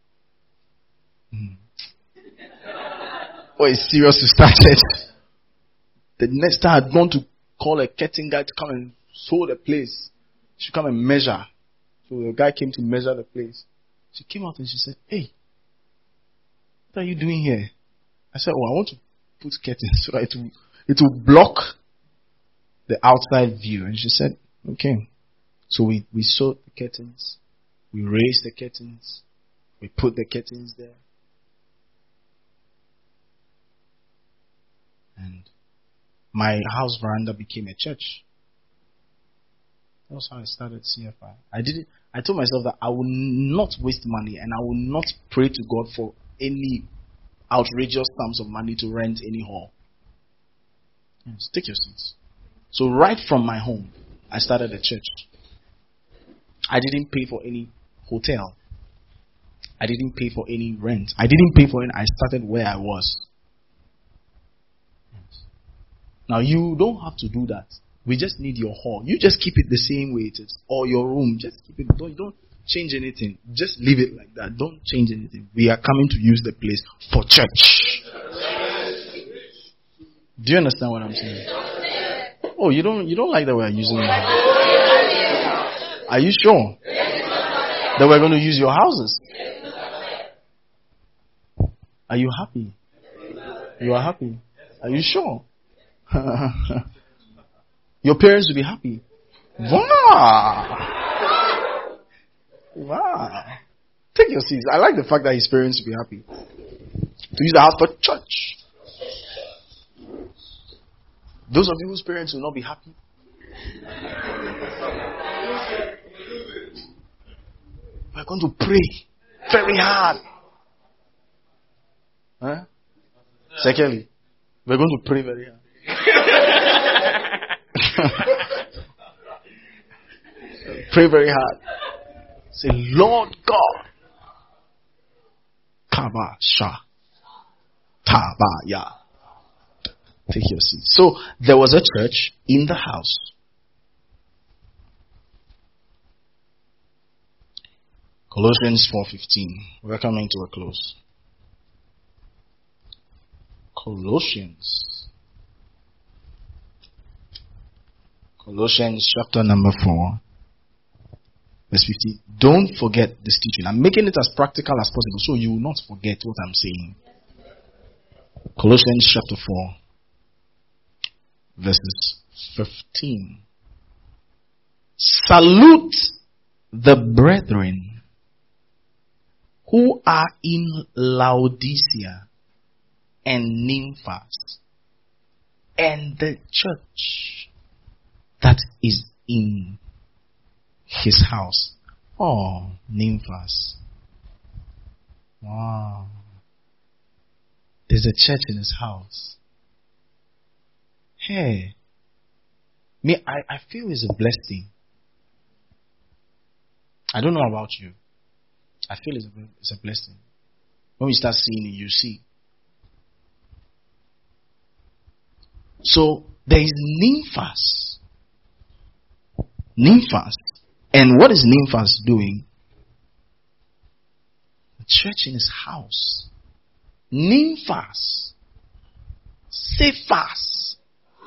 Oh, it's serious to start church. The next time I'd gone to call a curtain guy to come and sew the place. She come and measure. So the guy came to measure the place. She came out and she said, hey, what are you doing here? I said, I want to put curtains so that it will block the outside view. And she said, okay. So we sewed the curtains. We raised the curtains. We put the curtains there. And my house veranda became a church. That was how I started CFI. I told myself that I will not waste money and I will not pray to God for any outrageous sums of money to rent any hall. Yes, take your seats. So right from my home, I started a church. I didn't pay for any hotel. I didn't pay for any rent. I didn't pay for any. I started where I was. Yes. Now you don't have to do that. We just need your hall. You just keep it the same way it is. Or your room. Just keep it. Don't change anything. Just leave it like that. Don't change anything. We are coming to use the place for church. Do you understand what I'm saying? Oh, you don't like that we are using it? Are you sure that we're going to use your houses? Are you happy? You are happy? Are you sure? Your parents will be happy. Wow! Wow! Take your seats. I like the fact that his parents will be happy. To use the house for church. Those of you whose parents will not be happy. We're going to pray very hard. Huh? Secondly, we're going to pray very hard. Pray very hard. Say, Lord God. Kaba Sha Tabaya. Take your seat. So there was a church in the house. Colossians 4:15. We're coming to a close. Colossians chapter number 4, verse 15. Don't forget this teaching. I'm making it as practical as possible so you will not forget what I'm saying. Colossians chapter 4, verses 15. Salute the brethren who are in Laodicea and Nymphas and the church that is in his house. Oh, Nymphas. Wow. There's a church in his house. Hey. I feel it's a blessing. I don't know about you. I feel it's a blessing. When we start seeing it, you see. So, there is Nymphas. Nymphas. And what is Nymphas doing? The church in his house. Nymphas. Say fast.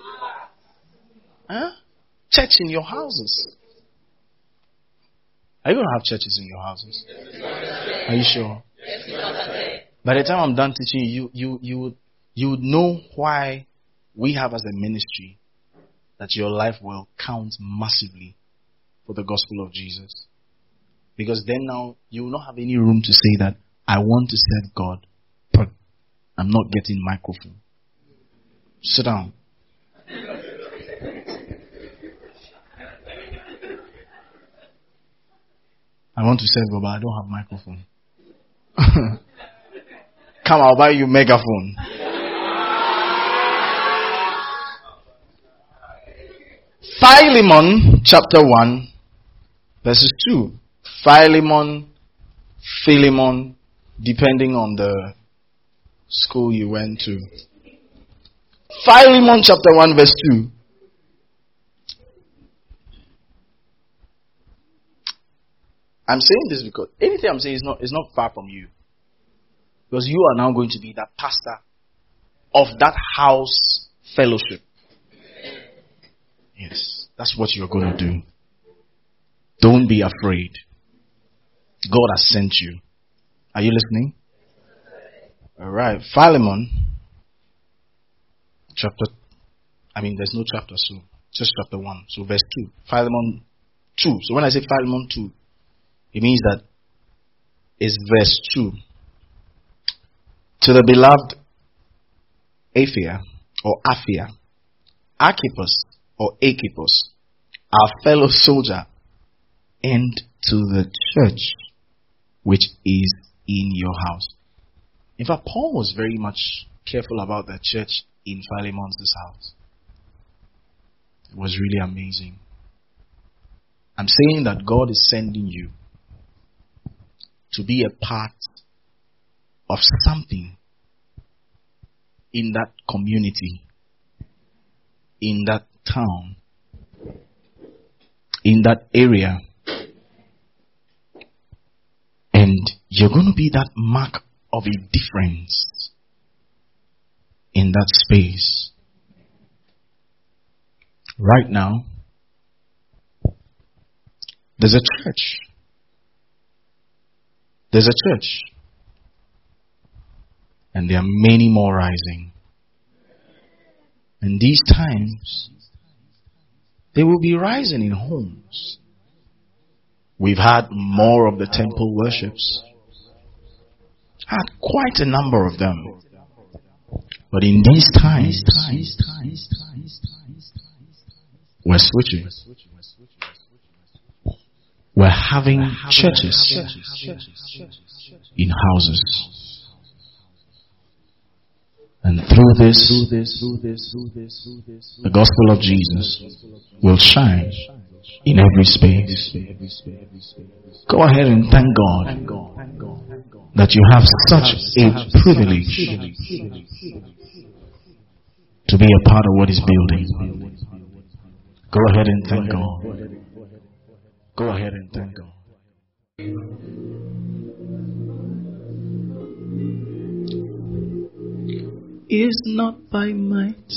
Huh? Church in your houses. Are you going to have churches in your houses? Are you sure? By the time I'm done teaching you would know why we have as a ministry that your life will count massively for the gospel of Jesus. Because then now you will not have any room to say that I want to serve God, but I'm not getting microphone. Sit down. I want to serve God, but I don't have microphone. Come, I'll buy you megaphone. Philemon chapter 1 verses 2. Philemon, Philemon, depending on the school you went to. Philemon chapter 1 verse 2. I'm saying this because anything I'm saying is not far from you. Because you are now going to be that pastor of that house fellowship. Yes, that's what you're going to do. Don't be afraid. God has sent you. Are you listening? Alright, Philemon there's no chapter, so just chapter 1. So verse 2. Philemon 2. So when I say Philemon 2, it means that it's verse 2. To the beloved Aphia or Aphia, Archippus or Archippus, our fellow soldier, and to the church which is in your house. In fact, Paul was very much careful about the church in Philemon's house. It was really amazing. I'm saying that God is sending you to be a part of something in that community, in that town, in that area. And you're going to be that mark of a difference in that space. Right now, there's a church. There's a church. And there are many more rising. And these times, they will be rising in homes. We've had more of the temple worships. Had quite a number of them. But in these times, we're switching. We're having churches in houses. And through this, the gospel of Jesus will shine in every space. Go ahead and thank God that you have such a privilege to be a part of what is building. Go ahead and thank God. Go ahead and thank God. Is not by might,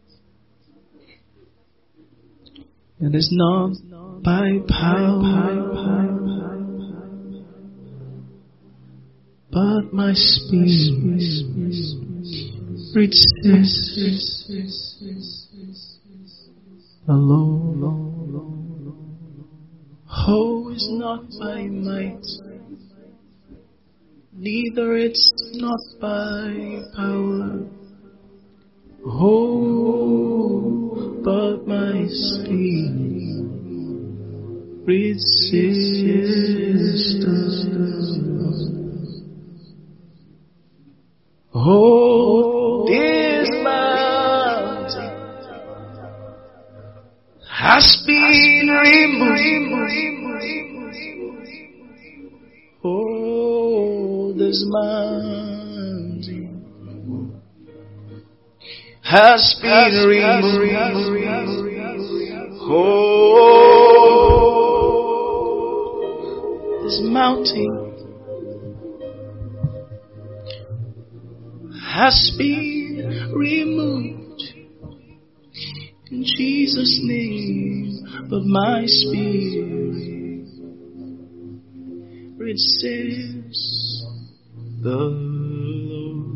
and is not by power, but my spirit says alone. Oh, is not by might, neither it's not by power. Oh, but my spirit says, oh, this mountain has been removed. Oh, this mountain has been removed. Oh, this mountain has been removed. In Jesus' name, but my spirit says the Lord.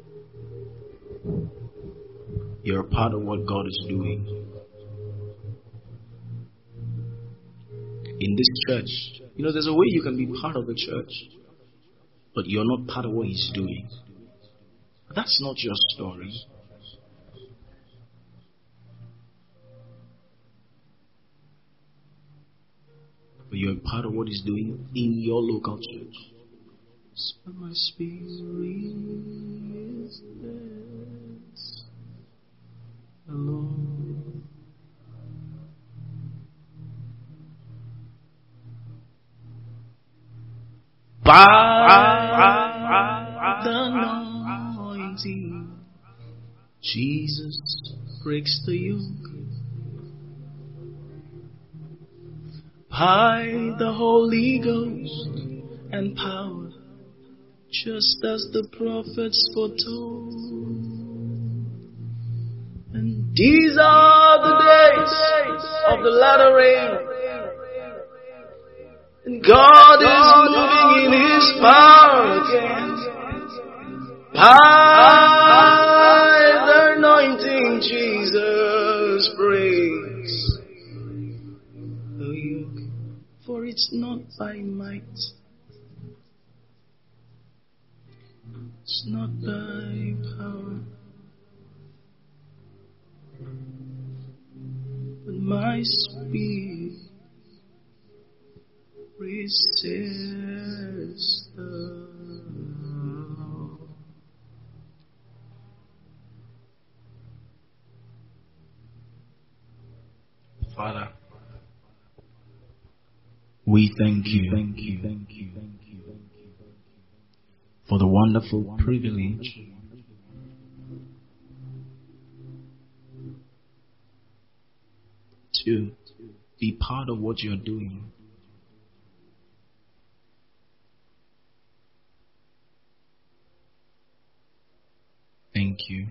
You're a part of what God is doing. in this church. You know, there's a way you can be part of the church, but you're not part of what he's doing. That's not your story. But you're part of what he's doing in your local church. But my spirit is this alone. By the anointing, Jesus breaks the yoke. By the Holy Ghost and power, just as the prophets foretold. And these are the days of the latter rain. And God is moving in His power again. By the anointing, Jesus breaks the yoke. For it's not by might, it's not by power, but my spirit says the Lord. Father, we thank you for the wonderful privilege to be part of what you're doing. Thank you.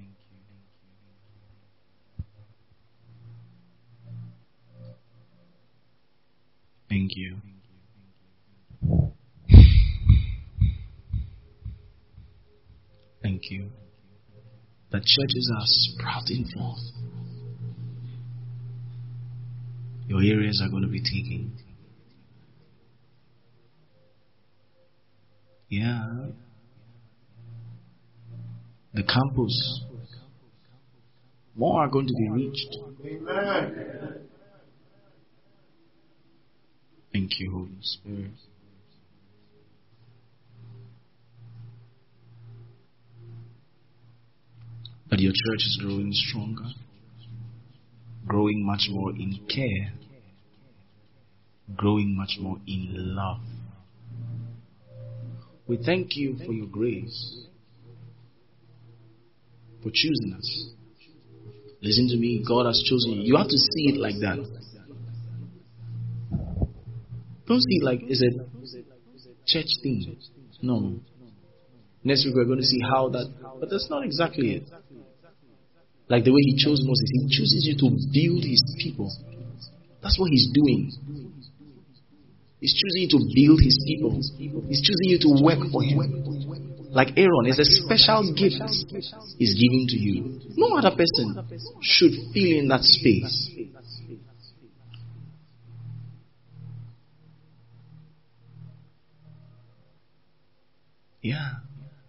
Thank you. Thank you. The churches are sprouting forth. Your areas are going to be taken. Yeah. The campus. More are going to be reached. Amen. Thank you, Holy Spirit. But your church is growing stronger, growing much more in care, growing much more in love. We thank you for your grace, for choosing us. Listen to me, God has chosen you. You have to see it like that. Don't see it like it's a church thing. No. Next week we're going to see how that, but that's not exactly it. Like the way He chose Moses, He chooses you to build His people. That's what He's doing. He's choosing you to build His people. He's choosing you to work for Him. Like Aaron, it's a special gift He's giving to you. No other person should fill in that space. Yeah.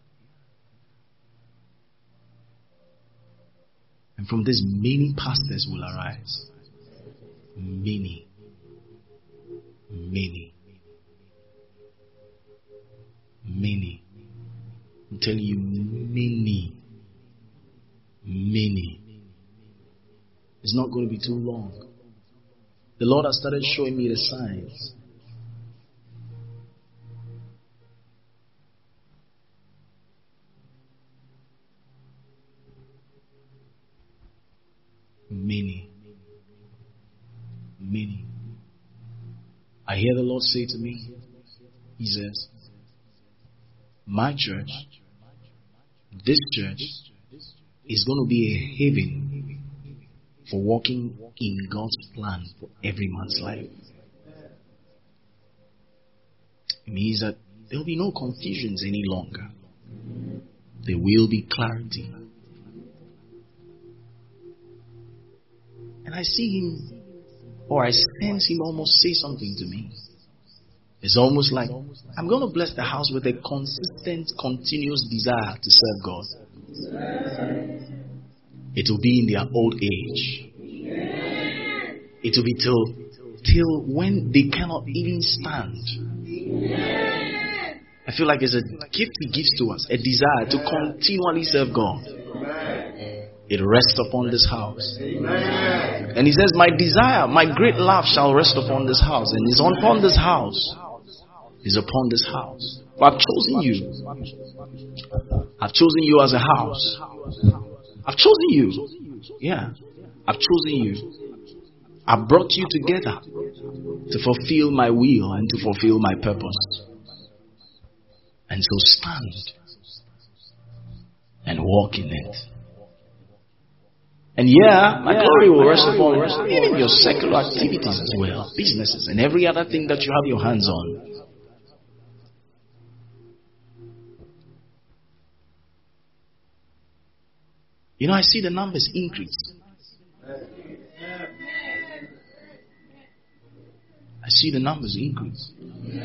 And from this, many pastors will arise. Many. I'm telling you, many. It's not going to be too long. The Lord has started showing me the signs. Many. I hear the Lord say to me, He says, my church, this church, is going to be a haven for walking in God's plan for every man's life. It means that there will be no confusions any longer. There will be clarity. And I see Him or I sense him almost say something to me. It's almost like I'm going to bless the house with a consistent, continuous desire to serve God. It will be in their old age. It will be till when they cannot even stand. I feel like there's a gift he gives to us, a desire to continually serve God. It rests upon this house. And he says, my desire, my great love shall rest upon this house. And it's upon this house. It's upon this house. But I've chosen you. I've chosen you as a house. I've chosen you. Yeah. I've chosen you. I brought you together to fulfill my will and to fulfill my purpose. And so stand and walk in it. And my glory will rest upon even your secular activities as well, businesses and every other thing that you have your hands on. You know, I see the numbers increase. I see the numbers increase.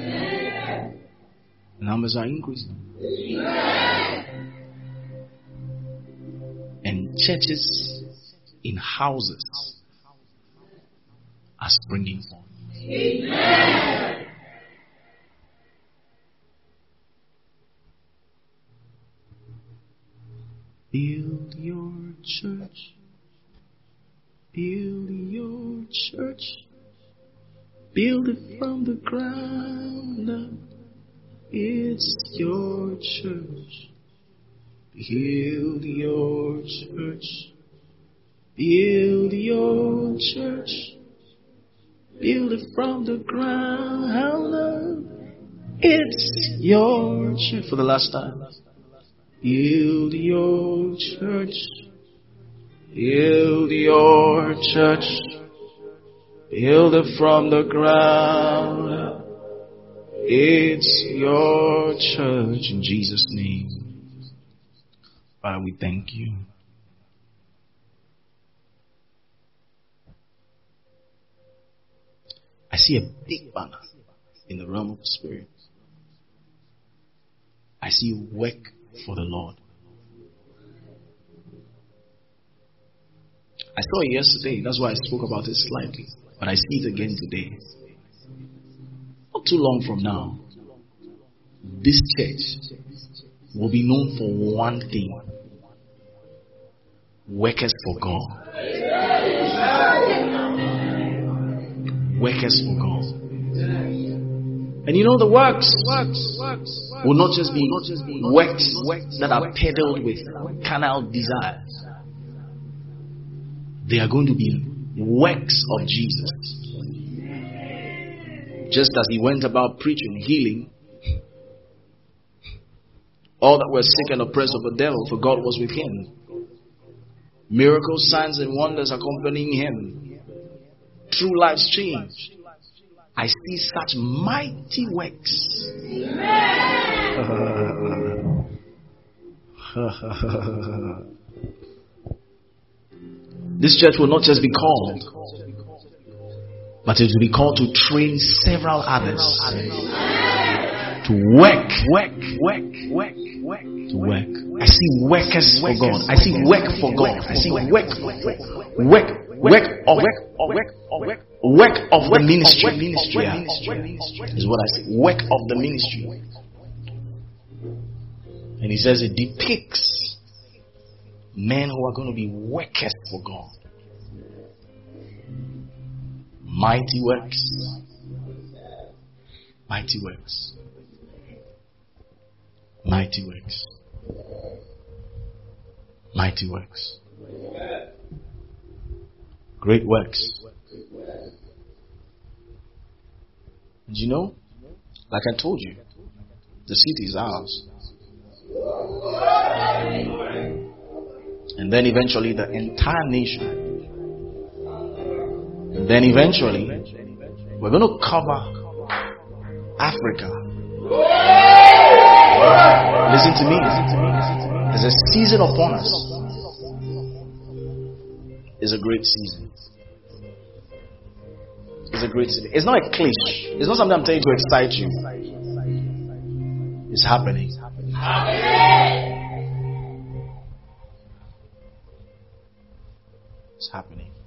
The numbers are increasing. And churches in houses are springing forth. Build your church. Build your church. Build it from the ground up. It's your church. Build your church. Build your church. Build it from the ground up. It's your church. For the last time. Build your church. Build your church. Build it from the ground up. It's your church. In Jesus' name. Father, we thank you. I see a big banner in the realm of the Spirit. I see work for the Lord. I saw it yesterday. That's why I spoke about it slightly. But I see it again today. Not too long from now, this church will be known for one thing. Workers for God. Workers for God. And you know the works will not just be works that are peddled with carnal desires. They are going to be works of Jesus. Just as he went about preaching, healing all that were sick and oppressed of the devil, for God was with him. Miracles, signs, and wonders accompanying him. True lives changed. I see such mighty works. This church will not just be called, but it will be called to train several others to work. I see workers for God. I see work for God. I see work of the ministry. Is what I see. Work of the ministry. And he says it depicts men who are going to be workers for God. Mighty works. Mighty works. Mighty works. Mighty works. Great works. And you know, like I told you, the city is ours. And then eventually the entire nation. And then eventually we're going to cover Africa. Listen to me. There's a season upon us. It's a great season. It's a great city. It's not a cliche. It's not something I'm telling you to excite you. It's happening. It's happening.